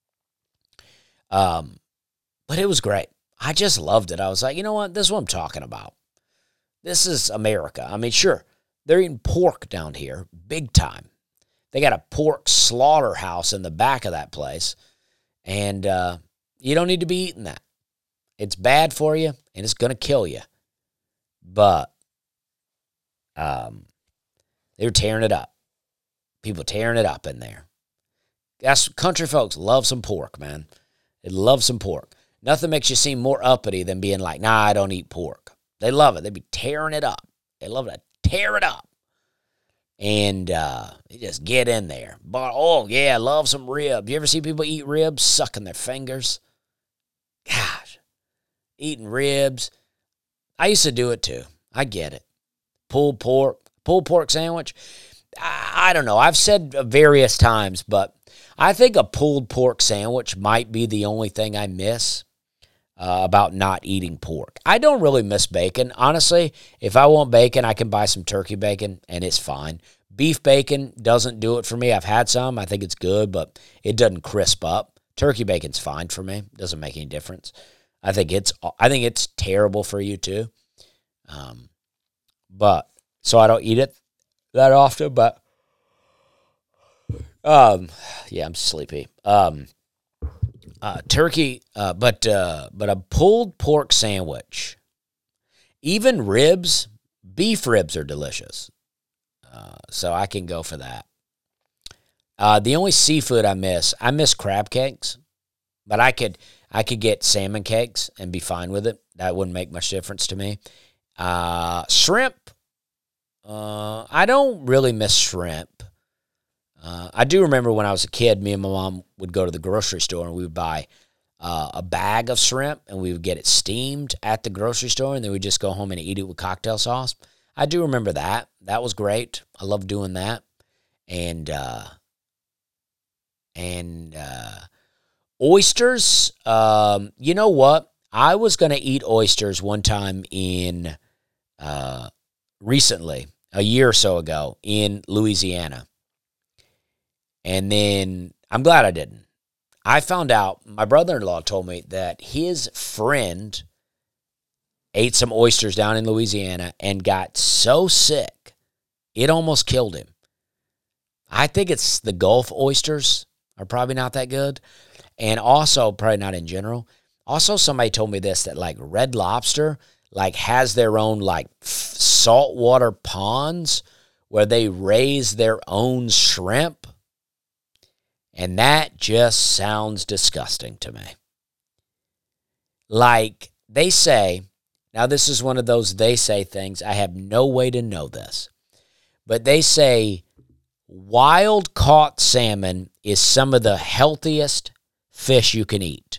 Um, but it was great. I just loved it. I was like, you know what? This is what I'm talking about. This is America. I mean, sure, they're eating pork down here, big time. They got a pork slaughterhouse in the back of that place, and uh, you don't need to be eating that. It's bad for you, and it's going to kill you. But um, they were tearing it up. People tearing it up in there. That's, country folks love some pork, man. They love some pork. Nothing makes you seem more uppity than being like, nah, I don't eat pork. They love it. They be tearing it up. They love to tear it up. And uh, they just get in there. But, oh, yeah, I love some ribs. You ever see people eat ribs, sucking their fingers? Gosh, eating ribs. I used to do it too. I get it. Pulled pork, pulled pork sandwich. I, I don't know. I've said various times, but I think a pulled pork sandwich might be the only thing I miss uh, about not eating pork. I don't really miss bacon. Honestly, if I want bacon, I can buy some turkey bacon, and it's fine. Beef bacon doesn't do it for me. I've had some. I think it's good, but it doesn't crisp up. Turkey bacon's fine for me. Doesn't make any difference. I think it's I think it's terrible for you too. Um, but so I don't eat it that often, but um, yeah, I'm sleepy. Um, uh, turkey, uh, but uh, but a pulled pork sandwich, even ribs, beef ribs are delicious. Uh, so I can go for that. Uh, the only seafood I miss, I miss crab cakes, but I could. I could get salmon cakes and be fine with it. That wouldn't make much difference to me. Uh, shrimp, uh, I don't really miss shrimp. Uh, I do remember when I was a kid, me and my mom would go to the grocery store and we would buy uh, a bag of shrimp and we would get it steamed at the grocery store and then we'd just go home and eat it with cocktail sauce. I do remember that. That was great. I love doing that. And, uh, and, uh, oysters, um, you know what? I was going to eat oysters one time in, uh, recently, a year or so ago in Louisiana. And then I'm glad I didn't. I found out, my brother-in-law told me that his friend ate some oysters down in Louisiana and got so sick, it almost killed him. I think it's the Gulf oysters are probably not that good. And also, probably not in general. Also, somebody told me this, that like Red Lobster like has their own like saltwater ponds where they raise their own shrimp. And that just sounds disgusting to me. Like they say, now this is one of those they say things. I have no way to know this. But they say wild caught salmon is some of the healthiest fish you can eat.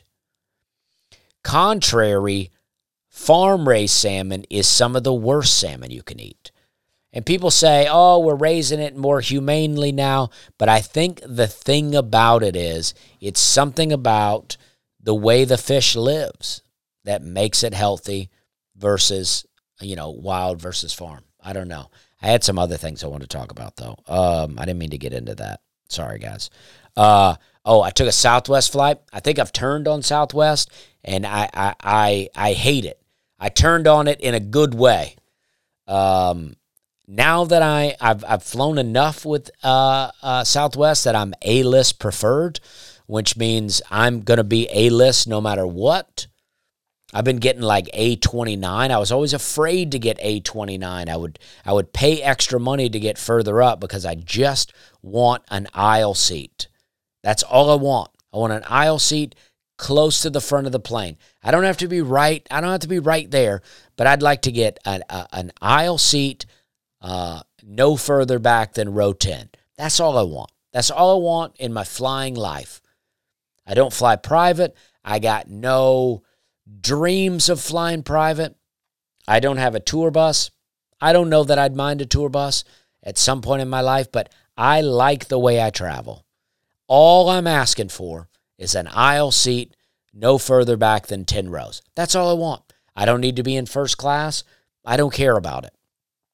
Contrary, farm-raised salmon is some of the worst salmon you can eat. And people say, oh, we're raising it more humanely now. But I think the thing about it is it's something about the way the fish lives that makes it healthy versus, you know, wild versus farm. I don't know. I had some other things I wanted to talk about, though. Um, I didn't mean to get into that. Sorry, guys. Uh, oh, I took a Southwest flight. I think I've turned on Southwest, and I I I, I hate it. I turned on it in a good way. Um, now that I, I've, I've flown enough with uh, uh, Southwest that I'm A-list preferred, which means I'm going to be A-list no matter what. I've been getting like A twenty-nine. I was always afraid to get A twenty-nine. I would I would pay extra money to get further up because I just want an aisle seat. That's all I want. I want an aisle seat close to the front of the plane. I don't have to be right. I don't have to be right there, but I'd like to get an, a, an aisle seat uh, no further back than row ten. That's all I want. That's all I want in my flying life. I don't fly private. I got no dreams of flying private. I don't have a tour bus. I don't know that I'd mind a tour bus at some point in my life, but I like the way I travel. All I'm asking for is an aisle seat no further back than ten rows. That's all I want. I don't need to be in first class. I don't care about it.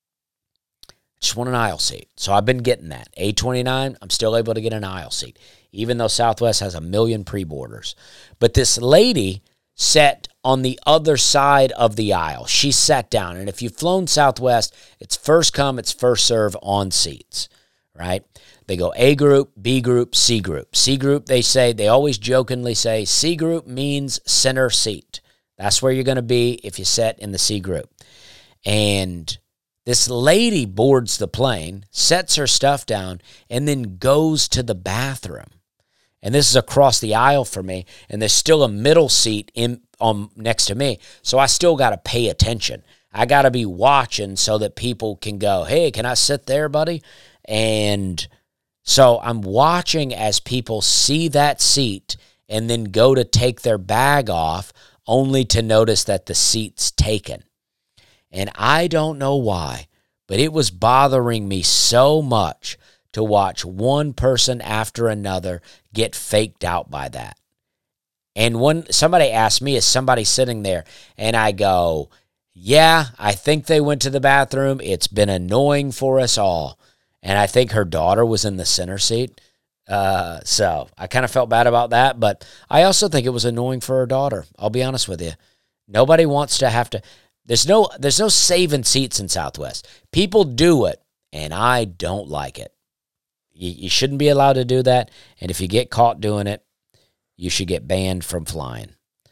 I just want an aisle seat. So I've been getting that. A twenty-nine, I'm still able to get an aisle seat, even though Southwest has a million pre-boarders. But this lady sat on the other side of the aisle. She sat down. And if you've flown Southwest, it's first come, it's first serve on seats, right? They go A group, B group, C group. C group, they say, they always jokingly say, C group means center seat. That's where you're going to be if you sit in the C group. And this lady boards the plane, sets her stuff down, and then goes to the bathroom. And this is across the aisle for me, and there's still a middle seat in on next to me. So I still got to pay attention. I got to be watching so that people can go, hey, can I sit there, buddy? And so I'm watching as people see that seat and then go to take their bag off, only to notice that the seat's taken. And I don't know why, but it was bothering me so much to watch one person after another get faked out by that. And when somebody asked me, is somebody sitting there? And I go, yeah, I think they went to the bathroom. It's been annoying for us all. And I think her daughter was in the center seat. Uh, so I kind of felt bad about that. But I also think it was annoying for her daughter. I'll be honest with you. Nobody wants to have to. There's no, there's no saving seats in Southwest. People do it, and I don't like it. You, you shouldn't be allowed to do that. And if you get caught doing it, you should get banned from flying.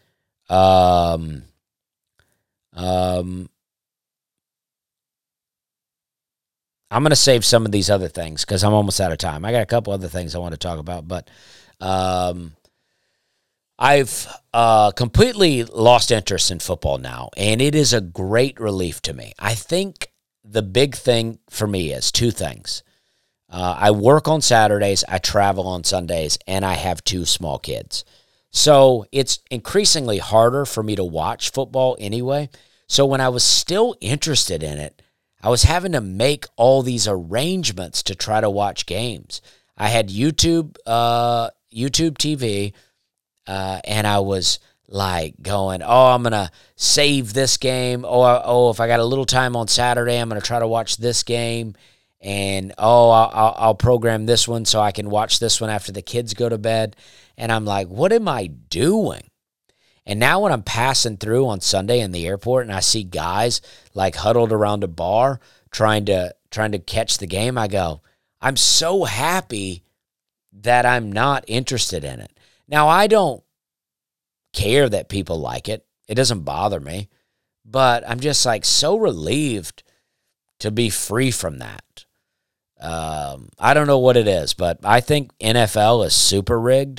Um, um, I'm going to save some of these other things because I'm almost out of time. I got a couple other things I want to talk about, but um, I've uh, completely lost interest in football now, and it is a great relief to me. I think the big thing for me is two things. Uh, I work on Saturdays, I travel on Sundays, and I have two small kids. So it's increasingly harder for me to watch football anyway. So when I was still interested in it, I was having to make all these arrangements to try to watch games. I had YouTube, uh, YouTube T V, uh, and I was like going, oh, I'm going to save this game. Oh, oh, if I got a little time on Saturday, I'm going to try to watch this game. And, oh, I'll, I'll program this one so I can watch this one after the kids go to bed. And I'm like, what am I doing? And now when I'm passing through on Sunday in the airport and I see guys like huddled around a bar trying to trying to catch the game, I go, I'm so happy that I'm not interested in it. Now, I don't care that people like it. It doesn't bother me. But I'm just like so relieved to be free from that. Um, I don't know what it is, but I think N F L is super rigged.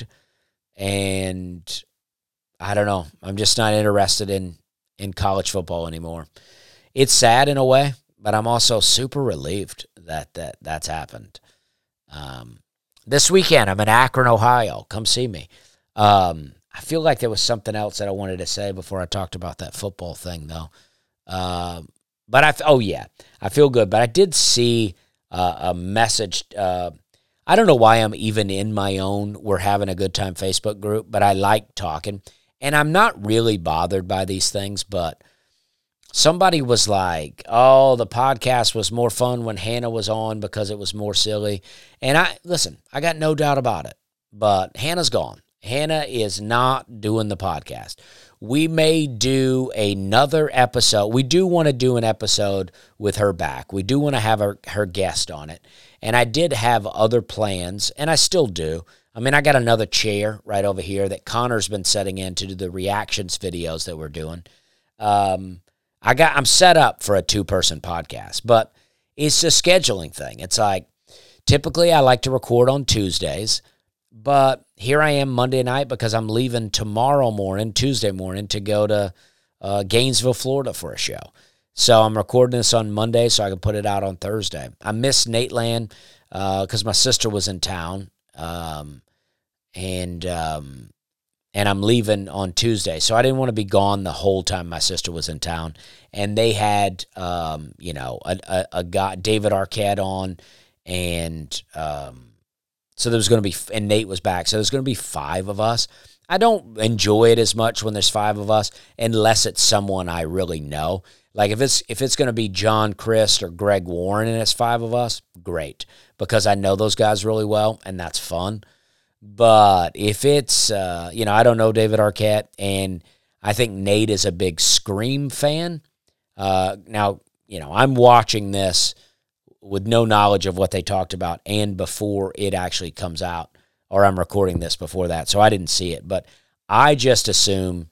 And I don't know. I'm just not interested in, in college football anymore. It's sad in a way, but I'm also super relieved that, that that's happened. Um, this weekend, I'm in Akron, Ohio. Come see me. Um, I feel like there was something else that I wanted to say before I talked about that football thing, though. Um, but I, oh yeah, I feel good. But I did see uh, a message. Uh, I don't know why I'm even in my own "We're Having a Good Time" Facebook group, but I like talking, and I'm not really bothered by these things. But somebody was like, "Oh, the podcast was more fun when Hannah was on because it was more silly." And I listen, I got no doubt about it. But Hannah's gone. Hannah is not doing the podcast. We may do another episode. We do want to do an episode with her back. We do want to have her, her guest on it. And I did have other plans, and I still do. I mean, I got another chair right over here that Connor's been setting in to do the reactions videos that we're doing. Um, I got, I'm set up for a two-person podcast, but it's a scheduling thing. It's like, typically I like to record on Tuesdays, but here I am Monday night because I'm leaving tomorrow morning, Tuesday morning, to go to uh, Gainesville, Florida for a show. So I'm recording this on Monday so I can put it out on Thursday. I missed Nateland because uh, my sister was in town, um, and um, and I'm leaving on Tuesday. So I didn't want to be gone the whole time my sister was in town. And they had, um, you know, a, a, a guy, David Arquette on, and um, so there was going to be, and Nate was back. So there's going to be five of us. I don't enjoy it as much when there's five of us, unless it's someone I really know. Like if it's if it's going to be John Christ or Greg Warren and it's five of us, great, because I know those guys really well, and that's fun. But if it's, uh, you know, I don't know David Arquette, and I think Nate is a big Scream fan. Uh, now, you know, I'm watching this with no knowledge of what they talked about and before it actually comes out, or I'm recording this before that, so I didn't see it. But I just assume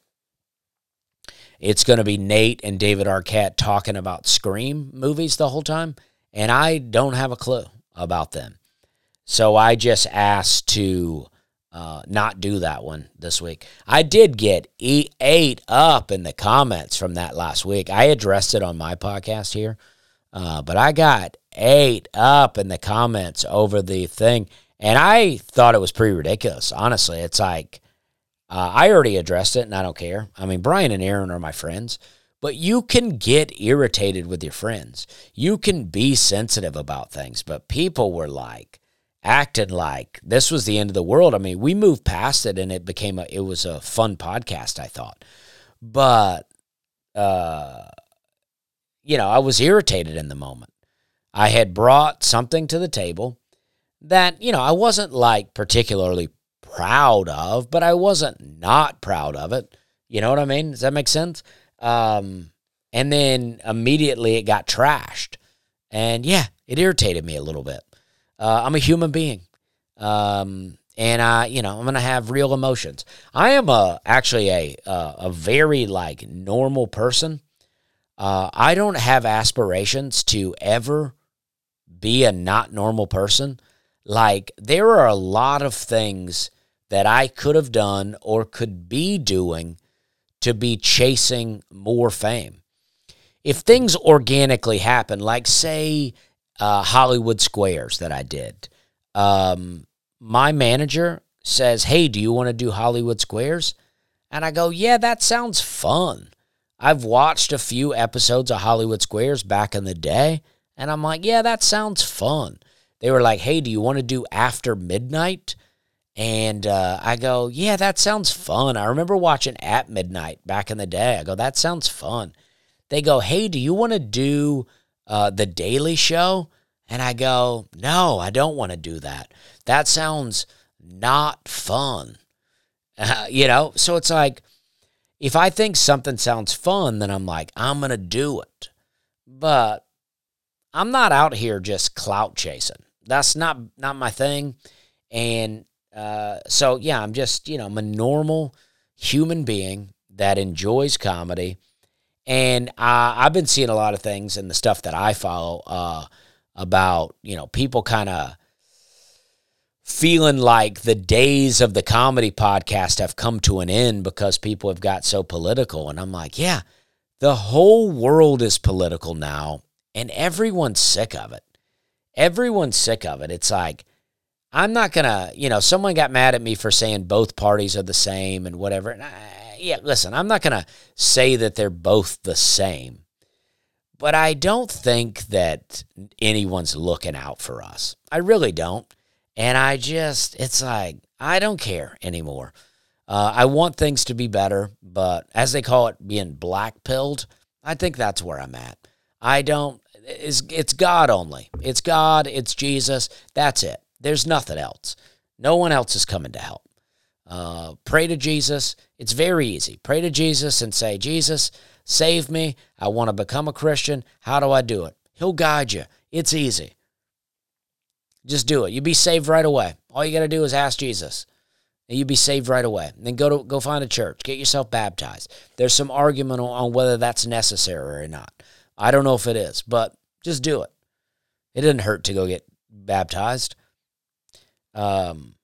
it's going to be Nate and David Arquette talking about Scream movies the whole time, and I don't have a clue about them. So I just asked to uh, not do that one this week. I did get e- ate up in the comments from that last week. I addressed it on my podcast here, uh, but I got ate up in the comments over the thing, and I thought it was pretty ridiculous, honestly. It's like, uh, I already addressed it, and I don't care. I mean, Brian and Aaron are my friends, but you can get irritated with your friends. You can be sensitive about things, but people were like, acting like this was the end of the world. I mean, we moved past it, and it became a, it was a fun podcast, I thought. But, uh, you know, I was irritated in the moment. I had brought something to the table that, you know, I wasn't like particularly proud of, but I wasn't not proud of it. You know what I mean? Does that make sense? Um, and then immediately it got trashed. And yeah, it irritated me a little bit. Uh, I'm a human being, um, and I, you know, I'm gonna have real emotions. I am a actually a a, a very like normal person. Uh, I don't have aspirations to ever be a not normal person. Like there are a lot of things that I could have done or could be doing to be chasing more fame. If things organically happen, like say. Uh, Hollywood Squares that I did. Um, my manager says, hey, do you want to do Hollywood Squares? And I go, yeah, that sounds fun. I've watched a few episodes of Hollywood Squares back in the day, and I'm like, yeah, that sounds fun. They were like, hey, do you want to do After Midnight? And uh, I go, yeah, that sounds fun. I remember watching At Midnight back in the day. I go, that sounds fun. They go, hey, do you want to do Uh, The Daily Show? And I go, no, I don't want to do that. That sounds not fun. Uh, you know, so it's like, if I think something sounds fun, then I'm like, I'm going to do it. But I'm not out here just clout chasing. That's not not my thing. And uh, so, yeah, I'm just, you know, I'm a normal human being that enjoys comedy. And uh, I've been seeing a lot of things in the stuff that I follow uh, about, you know, people kind of feeling like the days of the comedy podcast have come to an end because people have got so political. And I'm like, yeah, the whole world is political now, and everyone's sick of it. Everyone's sick of it. It's like, I'm not going to, you know, someone got mad at me for saying both parties are the same and whatever. And I, yeah, listen, I'm not going to say that they're both the same, but I don't think that anyone's looking out for us. I really don't. And I just, it's like, I don't care anymore. Uh, I want things to be better, but as they call it, being black-pilled, I think that's where I'm at. I don't, it's, it's God only. It's God, it's Jesus, that's it. There's nothing else. No one else is coming to help. Uh, pray to Jesus. It's very easy. Pray to Jesus and say, Jesus, save me. I want to become a Christian. How do I do it? He'll guide you. It's easy. Just do it. You'll be saved right away. All you got to do is ask Jesus, and you'll be saved right away. And then go to go find a church. Get yourself baptized. There's some argument on, on whether that's necessary or not. I don't know if it is, but just do it. It doesn't hurt to go get baptized. Um,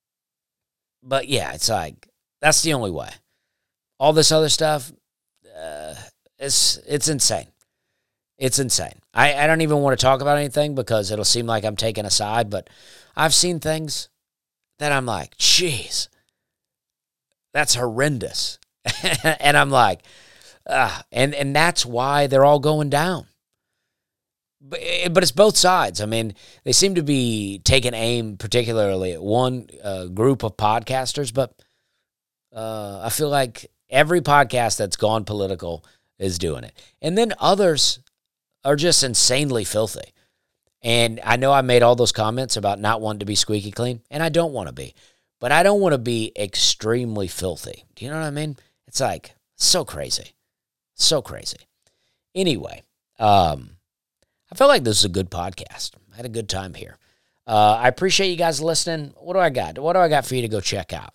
but yeah, it's like, that's the only way. All this other stuff, uh, it's, it's insane. It's insane. I, I don't even want to talk about anything because it'll seem like I'm taking a side, but I've seen things that I'm like, geez, that's horrendous. And I'm like, uh, and, and that's why they're all going down. But, but it's both sides. I mean, they seem to be taking aim particularly at one uh, group of podcasters, but uh, I feel like every podcast that's gone political is doing it. And then others are just insanely filthy. And I know I made all those comments about not wanting to be squeaky clean, and I don't want to be. But I don't want to be extremely filthy. Do you know what I mean? It's like, so crazy. So crazy. Anyway, um, I felt like this was a good podcast. I had a good time here. Uh, I appreciate you guys listening. What do I got? What do I got for you to go check out?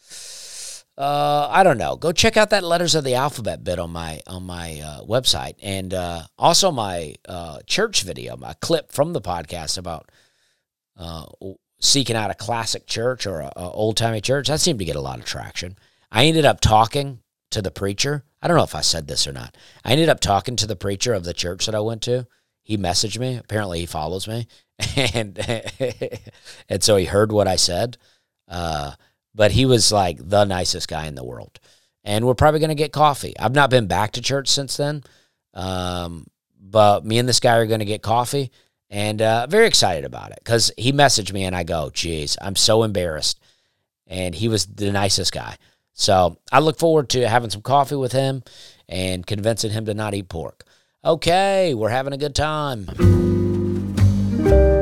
Uh, I don't know. Go check out that Letters of the Alphabet bit on my on my uh, website, and uh, also my uh, church video, my clip from the podcast about uh, seeking out a classic church or a, a old-timey church. That seemed to get a lot of traction. I ended up talking to the preacher. I don't know if I said this or not. I ended up talking to the preacher of the church that I went to. He messaged me. Apparently he follows me. And and so he heard what I said. Uh, but he was like the nicest guy in the world. And we're probably going to get coffee. I've not been back to church since then. Um, but me and this guy are going to get coffee. And uh, very excited about it. Because he messaged me and I go, geez, I'm so embarrassed. And he was the nicest guy. So I look forward to having some coffee with him and convincing him to not eat pork. Okay, we're having a good time.